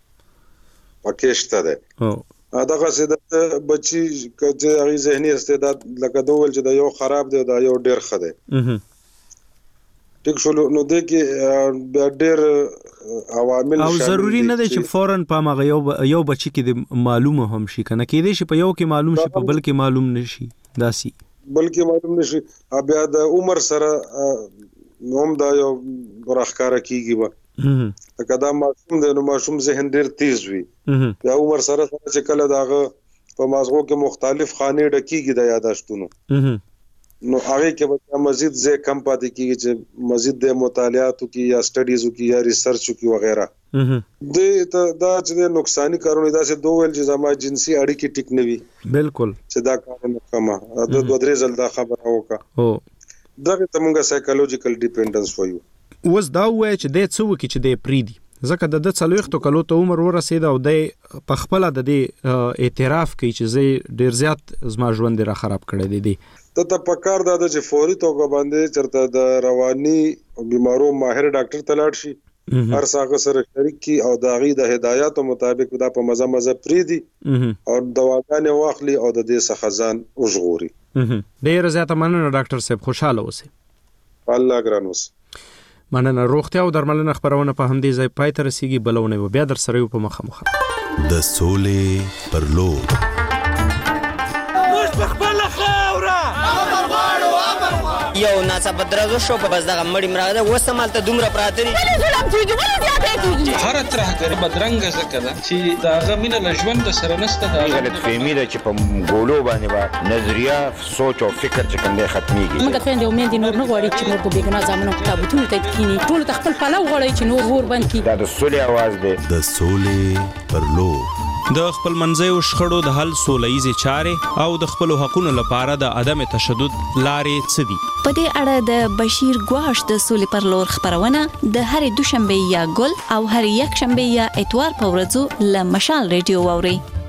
پکې ده دغه څه د بچي چې هغې ذهني استعداد لکه ده وویل چې دا یو خراب دی دا یو ډېر ښه دی ټیک شولو نو دې کې بیا ډېر عوامل او ضروري نه دی چې فوراً په هماغه یو بچي کې معلومه هم شي که نه کېدای شي په یو کې معلوم شي په بل کې معلوم نه شي داسې بل کې معلوم نه شي بیا د عمر سره نو هم دا یو راښکاره کېږي به لکه دا ماشوم دی نو ماشوم ذهن ډېر تیز وي بیا عمر سره چې کله د هغه په مازغو کې مختلف خانې ډکېږي د یاداشتونو نو هغې کې به مزید ځای کم پاتې کېږي چې مزید د مطالعاتو کې یا سټډیزو کې یا ریسرچو کې وغیره دا چې نقصاني کارونه داسې دو ویل چې زما جنسي اړیکې ټیک نه وي بالکل چې دا کار نه کومه د دوه درې ځل دا خبره وکړه دغه ته مونږ سایکولوژیکل ډیپینډنس وایو اوس دا ووایه چې دی څه وکړي چې دی پرېږدي ځکه د ده 40 کلو ته عمر ورسېده او دی په خپله د دې اعتراف کوي چې زه ډېر زیات زما ژوند را خراب کړی دی ته پکار دا ده چې فوري توګه باندې چېرته د رواني بیمارو ماهر ډاکټر ته لاړ شي هر څاګه سره شریک کی او د غي د هدایاتو مطابق دا په مزه پریدي او دواګانې واخلي او د دې څخه ځان وژغوري. ډیر زیاته مننه ډاکټر صاحب، خوشاله اوسئ. الله ګران اوسئ. مننه. روغتیا او درملنه خبرونه په همدې ځای پای ته رسیږي. بلونه بیا در سره په مخه د سولې پر لور. یو ناڅاپه درزو شو په بس دغه مړی مراده وسمال ته دومره پراته دي هر ترهګر بدرنګ زکه ده چې داغه مینه لژوند سره نسته. دا غلط فهمي ده چې په ګولو باندې با نظریه سوچ او فکر چې کوم دی ختميږي. موږ خويندې او مېندې نور نه غواړي چې نور په بیګنا ځامنو تابوتونو ته کینی ټول ته خپل پلو غواړي چې نور ور بند کی. دا د سولې आवाज دی. د سولې پر لور. د خپل منځیو شخړو د حل سوله‌ییزې چارې او د خپل حقوقو لپاره د عدم تشدد لارې څه دي؟ په دې اړه د بشیر ګواش د سولې پر لور خبرونه د هرې دوشنبه یا ګل او هرې یک شنبه یا اتوار په ورځو له مشال ریډیو واوري.